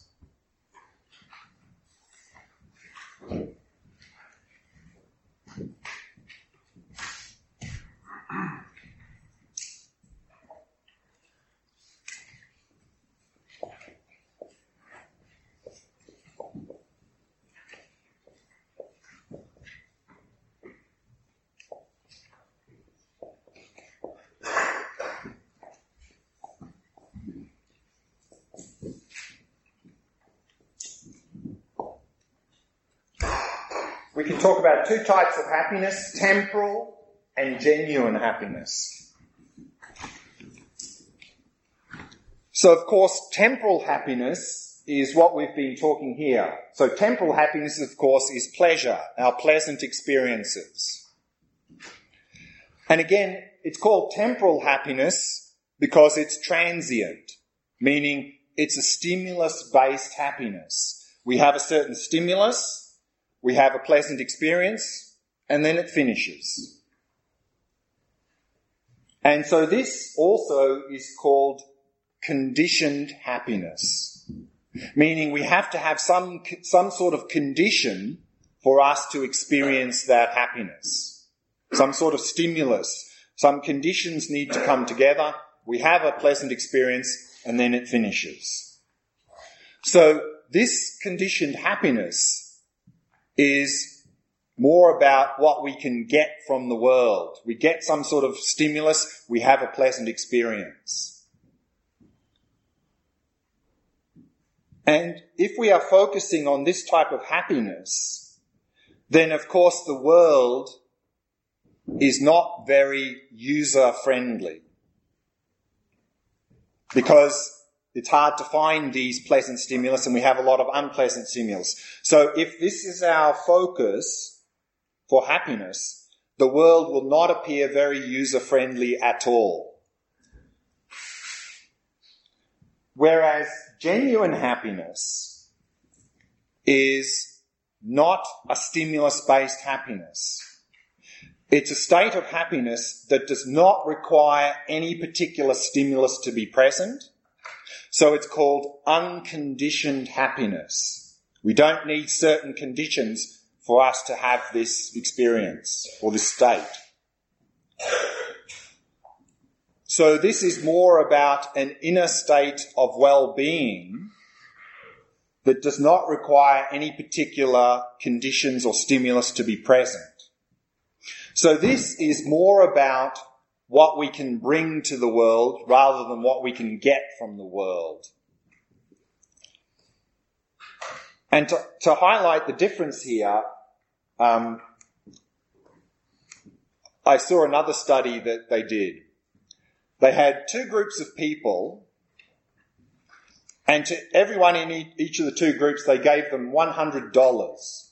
We can talk about two types of happiness, temporal and genuine happiness. So, of course, temporal happiness is what we've been talking here. So temporal happiness, of course, is pleasure, our pleasant experiences. And again, it's called temporal happiness because it's transient, meaning it's a stimulus-based happiness. We have a certain stimulus, we have a pleasant experience, and then it finishes. And so this also is called conditioned happiness, meaning we have to have some sort of condition for us to experience that happiness. Some sort of stimulus. Some conditions need to come together. We have a pleasant experience, and then it finishes. So this conditioned happiness is more about what we can get from the world. We get some sort of stimulus, we have a pleasant experience. And if we are focusing on this type of happiness, then of course the world is not very user-friendly, because it's hard to find these pleasant stimulus and we have a lot of unpleasant stimulus. So if this is our focus for happiness, the world will not appear very user-friendly at all. Whereas genuine happiness is not a stimulus-based happiness. It's a state of happiness that does not require any particular stimulus to be present. So it's called unconditioned happiness. We don't need certain conditions for us to have this experience or this state. So this is more about an inner state of well-being that does not require any particular conditions or stimulus to be present. So this is more about what we can bring to the world rather than what we can get from the world. And to highlight the difference here, I saw another study that they did. They had two groups of people, and to everyone in each of the two groups, they gave them $100.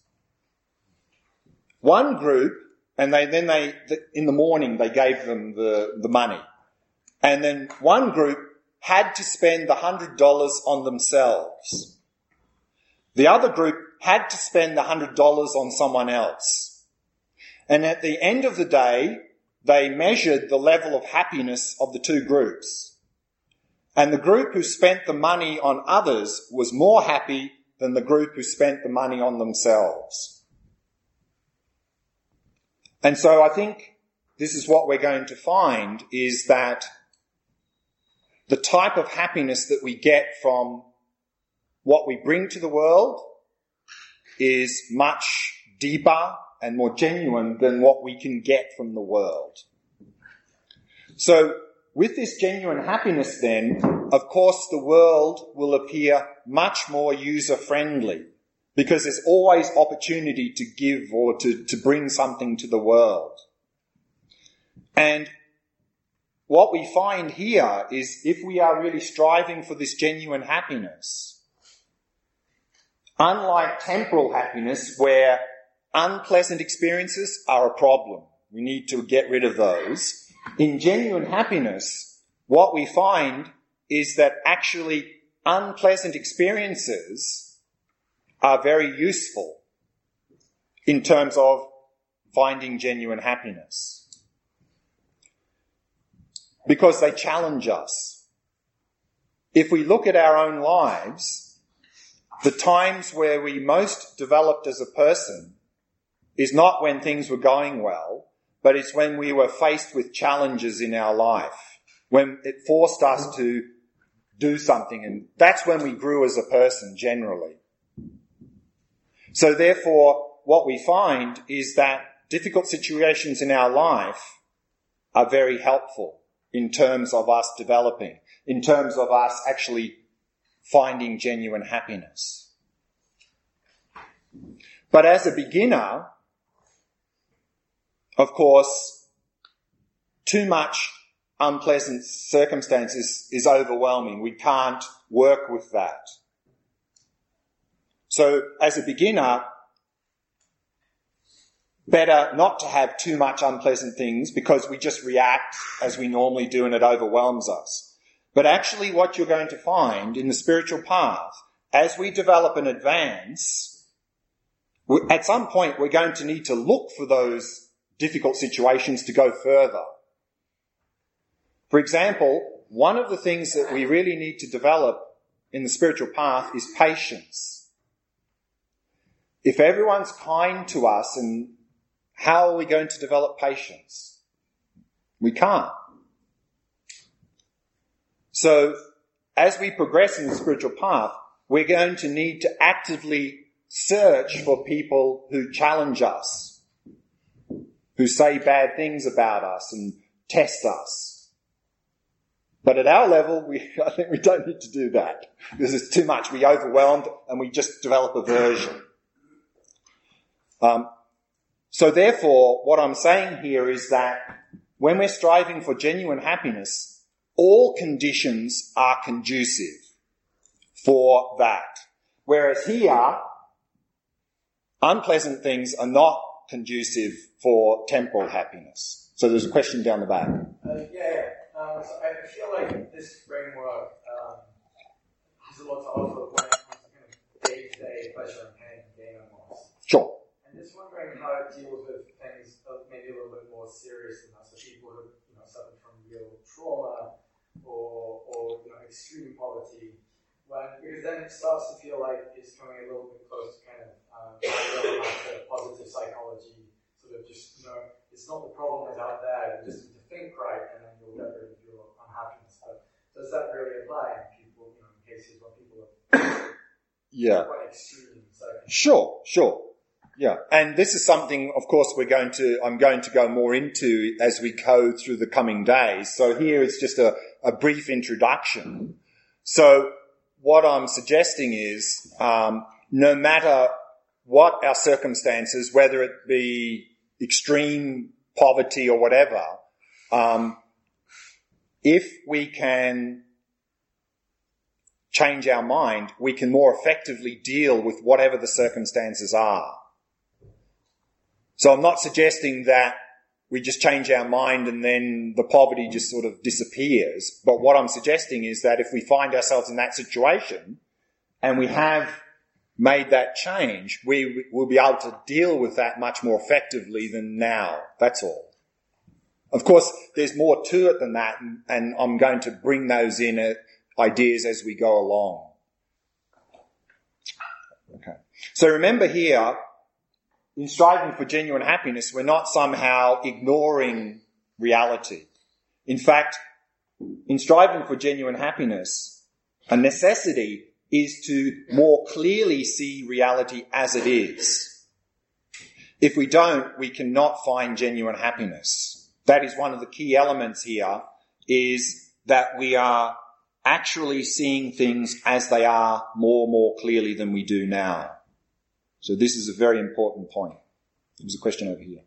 One group, and then in the morning, they gave them the money. And then one group had to spend the $100 on themselves. The other group had to spend the $100 on someone else. And at the end of the day, they measured the level of happiness of the two groups. And the group who spent the money on others was more happy than the group who spent the money on themselves. And so I think this is what we're going to find, is that the type of happiness that we get from what we bring to the world is much deeper and more genuine than what we can get from the world. So with this genuine happiness then, of course the world will appear much more user-friendly, because there's always opportunity to give or to bring something to the world. And what we find here is, if we are really striving for this genuine happiness, unlike temporal happiness where unpleasant experiences are a problem, we need to get rid of those, in genuine happiness, what we find is that actually unpleasant experiences are very useful in terms of finding genuine happiness, because they challenge us. If we look at our own lives, the times where we most developed as a person is not when things were going well, but it's when we were faced with challenges in our life, when it forced us to do something, and that's when we grew as a person generally. So therefore, what we find is that difficult situations in our life are very helpful in terms of us developing, in terms of us actually finding genuine happiness. But as a beginner, of course, too much unpleasant circumstances is overwhelming. We can't work with that. So as a beginner, better not to have too much unpleasant things, because we just react as we normally do and it overwhelms us. But actually what you're going to find in the spiritual path, as we develop and advance, at some point we're going to need to look for those difficult situations to go further. For example, one of the things that we really need to develop in the spiritual path is patience. If everyone's kind to us, and how are we going to develop patience? We can't. So as we progress in the spiritual path, we're going to need to actively search for people who challenge us, who say bad things about us and test us. But at our level, I think we don't need to do that, because it's too much. We're overwhelmed and we just develop aversion. So therefore, what I'm saying here is that when we're striving for genuine happiness, all conditions are conducive for that. Whereas here, unpleasant things are not conducive for temporal happiness. So there's a question down the back. So I feel like this framework has a lot to offer when it comes to kind of day-to-day pleasure and pain and gain and loss. Sure. And just wondering how it deals with things maybe a little bit more serious than that. So people who suffered from real trauma or extreme poverty, because then it starts to feel like it's coming a little bit close to kind of positive psychology, sort of just it's not the problem is out there. You just need to think right, and then you'll get rid of your unhappiness. But does that really apply in people? In cases where people are quite extreme. Sure. Yeah, and this is something, of course, I'm going to go more into as we go through the coming days. So here it's just a brief introduction. So what I'm suggesting is, no matter what our circumstances, whether it be extreme poverty or whatever, if we can change our mind, we can more effectively deal with whatever the circumstances are. So I'm not suggesting that we just change our mind and then the poverty just sort of disappears. But what I'm suggesting is that if we find ourselves in that situation and we have made that change, we will be able to deal with that much more effectively than now. That's all. Of course, there's more to it than that, and I'm going to bring those in ideas as we go along. Okay. So remember here, in striving for genuine happiness, we're not somehow ignoring reality. In fact, in striving for genuine happiness, a necessity is to more clearly see reality as it is. If we don't, we cannot find genuine happiness. That is one of the key elements here, is that we are actually seeing things as they are more clearly than we do now. So this is a very important point. There's a question over here.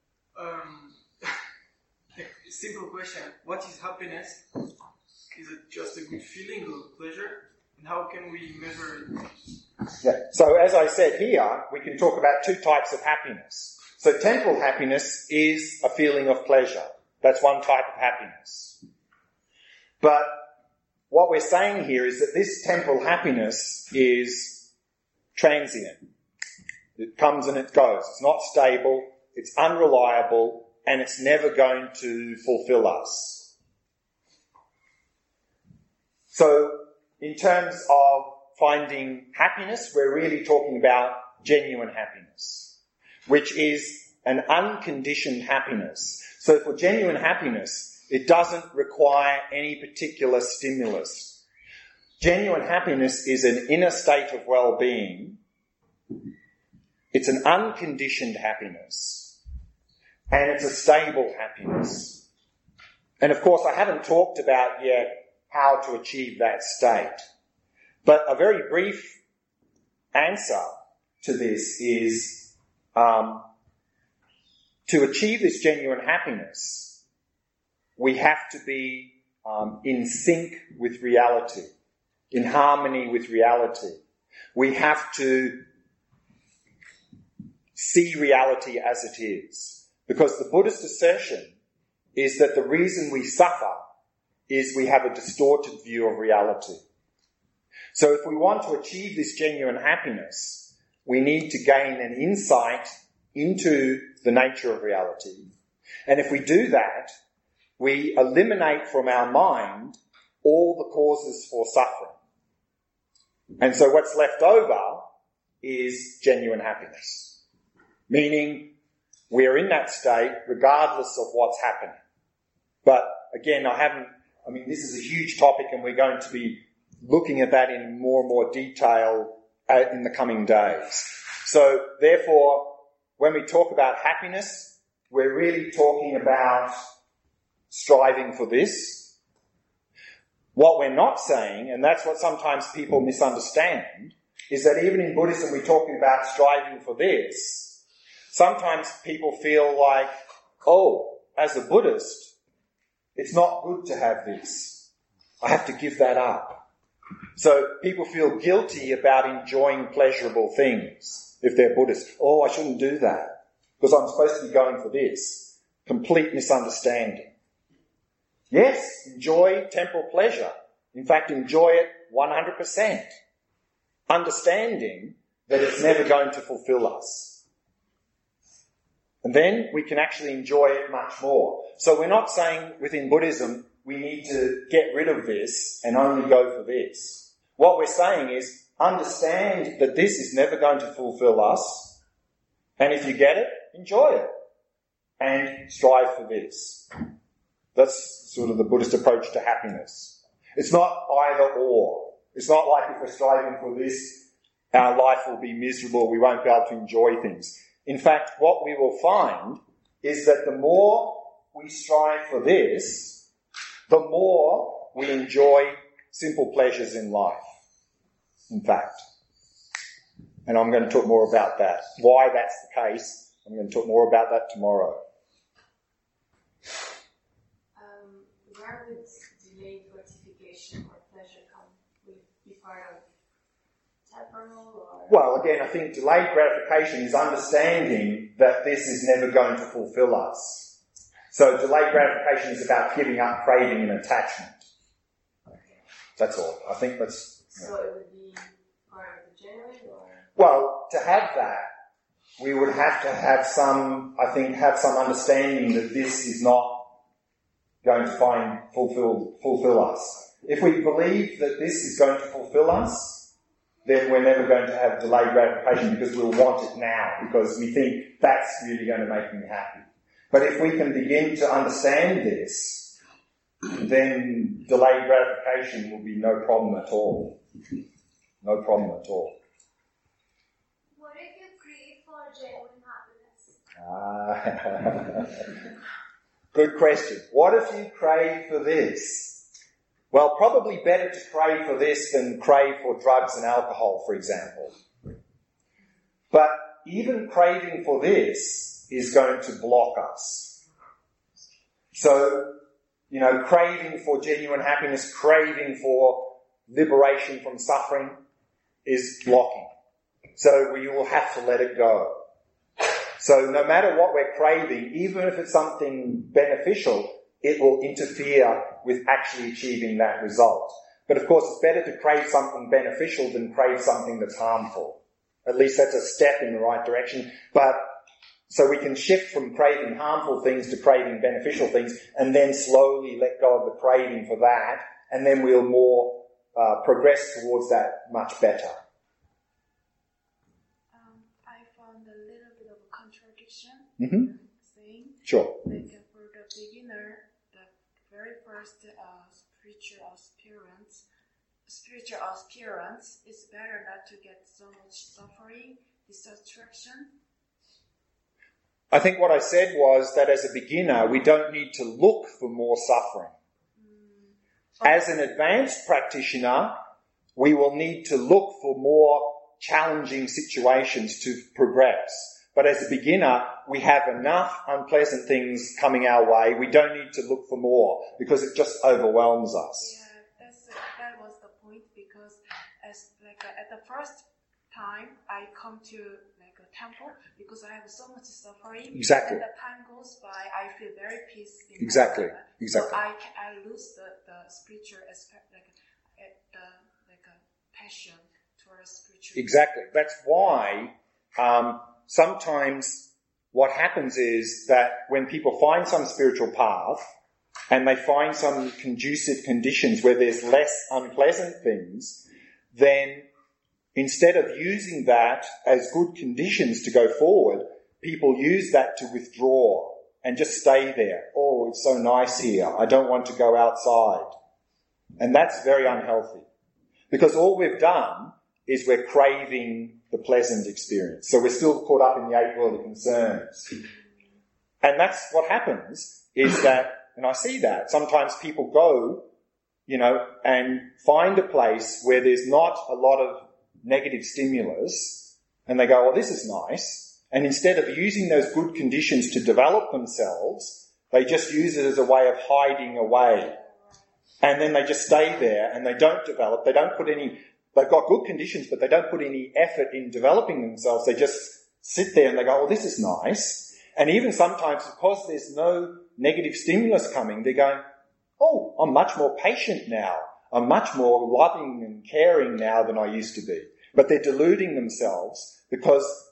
Simple question. What is happiness? Is it just a good feeling or pleasure? And how can we measure it? Yeah. So as I said here, we can talk about two types of happiness. So temporal happiness is a feeling of pleasure. That's one type of happiness. But what we're saying here is that this temporal happiness is transient. It comes and it goes. It's not stable, it's unreliable, and it's never going to fulfill us. So, in terms of finding happiness, we're really talking about genuine happiness, which is an unconditioned happiness. So for genuine happiness, it doesn't require any particular stimulus. Genuine happiness is an inner state of well-being. It's an unconditioned happiness, and it's a stable happiness. And of course, I haven't talked about yet how to achieve that state. But a very brief answer to this is, to achieve this genuine happiness, we have to be in sync with reality, in harmony with reality. We have to see reality as it is. Because the Buddhist assertion is that the reason we suffer is we have a distorted view of reality. So if we want to achieve this genuine happiness, we need to gain an insight into the nature of reality. And if we do that, we eliminate from our mind all the causes for suffering. And so what's left over is genuine happiness. Meaning, we're in that state regardless of what's happening. But again, this is a huge topic, and we're going to be looking at that in more and more detail in the coming days. So therefore, when we talk about happiness, we're really talking about striving for this. What we're not saying, and that's what sometimes people misunderstand, is that even in Buddhism we're talking about striving for this. Sometimes people feel like, as a Buddhist, it's not good to have this. I have to give that up. So people feel guilty about enjoying pleasurable things if they're Buddhist. I shouldn't do that because I'm supposed to be going for this. Complete misunderstanding. Yes, enjoy temporal pleasure. In fact, enjoy it 100%. Understanding that it's never going to fulfill us. And then we can actually enjoy it much more. So we're not saying within Buddhism we need to get rid of this and only go for this. What we're saying is understand that this is never going to fulfill us, and if you get it, enjoy it and strive for this. That's sort of the Buddhist approach to happiness. It's not either or. It's not like if we're striving for this, our life will be miserable, we won't be able to enjoy things. In fact, what we will find is that the more we strive for this, the more we enjoy simple pleasures in life. In fact. And I'm going to talk more about that. Why that's the case, I'm going to talk more about that tomorrow. Where would delayed gratification or pleasure come? Would it be part of temporal or? Well, again, I think delayed gratification is understanding that this is never going to fulfill us. So delayed gratification is about giving up craving and attachment. Okay. That's all. I think that's... So it would be part of the genuine or? Well, to have that, we would have to have some understanding that this is not going to fulfill us. If we believe that this is going to fulfill us, then we're never going to have delayed gratification because we'll want it now, because we think that's really going to make me happy. But if we can begin to understand this, then delayed gratification will be no problem at all. No problem at all. What if you crave for genuine happiness? Good question. What if you crave for this? Well, probably better to crave for this than crave for drugs and alcohol, for example. But even craving for this is going to block us. So, craving for genuine happiness, craving for liberation from suffering is blocking. So we will have to let it go. So no matter what we're craving, even if it's something beneficial, it will interfere with actually achieving that result. But of course, it's better to crave something beneficial than crave something that's harmful. At least that's a step in the right direction. But so we can shift from craving harmful things to craving beneficial things, and then slowly let go of the craving for that, and then we'll more progress towards that much better. I found a little bit of a contradiction saying. Sure. Like for the beginner, the very first spiritual experience is better not to get so much suffering, distraction. I think what I said was that as a beginner, we don't need to look for more suffering. As an advanced practitioner, we will need to look for more challenging situations to progress. But as a beginner, we have enough unpleasant things coming our way. We don't need to look for more because it just overwhelms us. Yeah, that was the point, because at the first time I come to a temple, because I have so much suffering. Exactly. And the time goes by, I feel very peace in Exactly. my life. Exactly. So I lose the spiritual aspect, the passion towards spiritual. Exactly. That's why sometimes what happens is that when people find some spiritual path and they find some conducive conditions where there's less unpleasant things, then instead of using that as good conditions to go forward, people use that to withdraw and just stay there. Oh, it's so nice here. I don't want to go outside. And that's very unhealthy. Because all we've done is we're craving the pleasant experience. So we're still caught up in the eight worldly concerns. And that's what happens is that, and I see that, sometimes people go, and find a place where there's not a lot of negative stimulus, and they go, well, this is nice. And instead of using those good conditions to develop themselves, they just use it as a way of hiding away. And then they just stay there and they don't develop. They've got good conditions, but they don't put any effort in developing themselves. They just sit there and they go, oh, this is nice. And even sometimes, because there's no negative stimulus coming, they're going, oh, I'm much more patient now. I'm much more loving and caring now than I used to be. But they're deluding themselves because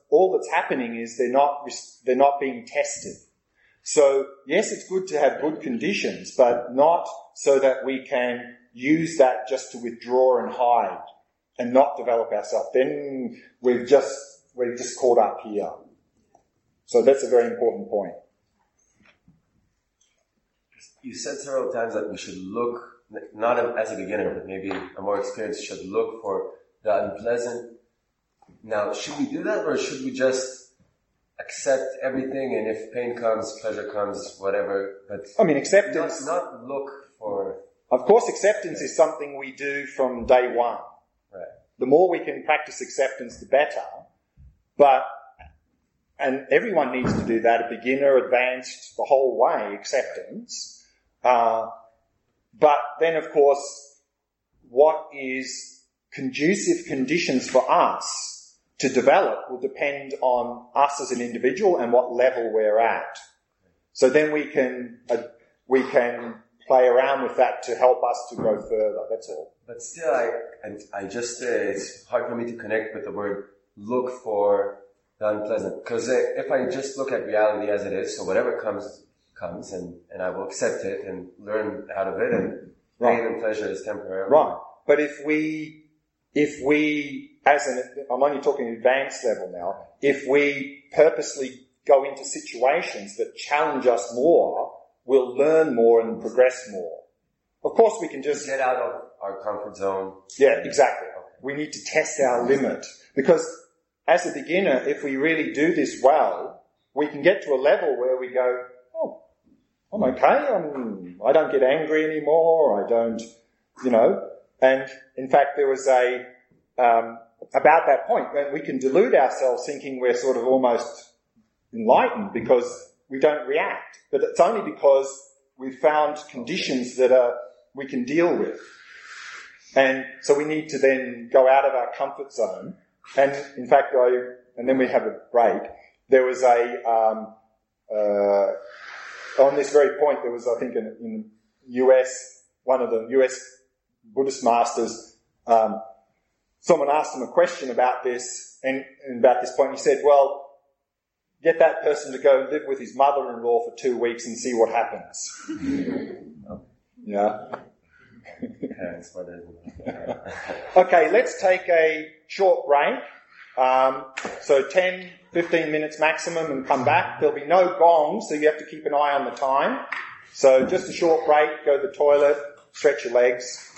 all that's happening is they're not being tested. So yes, it's good to have good conditions, but not so that we can use that just to withdraw and hide and not develop ourselves. Then we're just caught up here. So that's a very important point. You said several times that we should look, not as a beginner, but maybe a more experienced should look for the unpleasant. Now, should we do that, or should we just accept everything, and if pain comes, pleasure comes, whatever? But I mean, acceptance. Not look for. Of course, acceptance is something we do from day one. Right. The more we can practice acceptance, the better. And everyone needs to do that, a beginner, advanced, the whole way, acceptance. But then, of course, what is conducive conditions for us to develop will depend on us as an individual and what level we're at. So then we can play around with that to help us to go further. That's all. But still, it's hard for me to connect with the word look for the unpleasant. Because if I just look at reality as it is, so whatever comes, and I will accept it and learn out of it, and pain and pleasure is temporary. Right. But if we, I'm only talking advanced level now, if we purposely go into situations that challenge us more, we'll learn more and progress more. Of course, we can just get out of our comfort zone. Yeah, exactly. We need to test our limit, because as a beginner, if we really do this well, we can get to a level where we go, oh, I'm okay. I don't get angry anymore. I don't, And in fact, there was about that point when we can delude ourselves thinking we're sort of almost enlightened because we don't react. But it's only because we've found conditions that we can deal with. And so we need to then go out of our comfort zone. And in fact, and then we have a break. There was on this very point, there was, I think, in US, one of the US Buddhist masters, someone asked him a question about this, and about this point. He said, well, get that person to go live with his mother-in-law for 2 weeks and see what happens. Yeah. Okay, let's take a short break. So 10, 15 minutes maximum and come back. There'll be no gong, so you have to keep an eye on the time. So just a short break, go to the toilet, stretch your legs.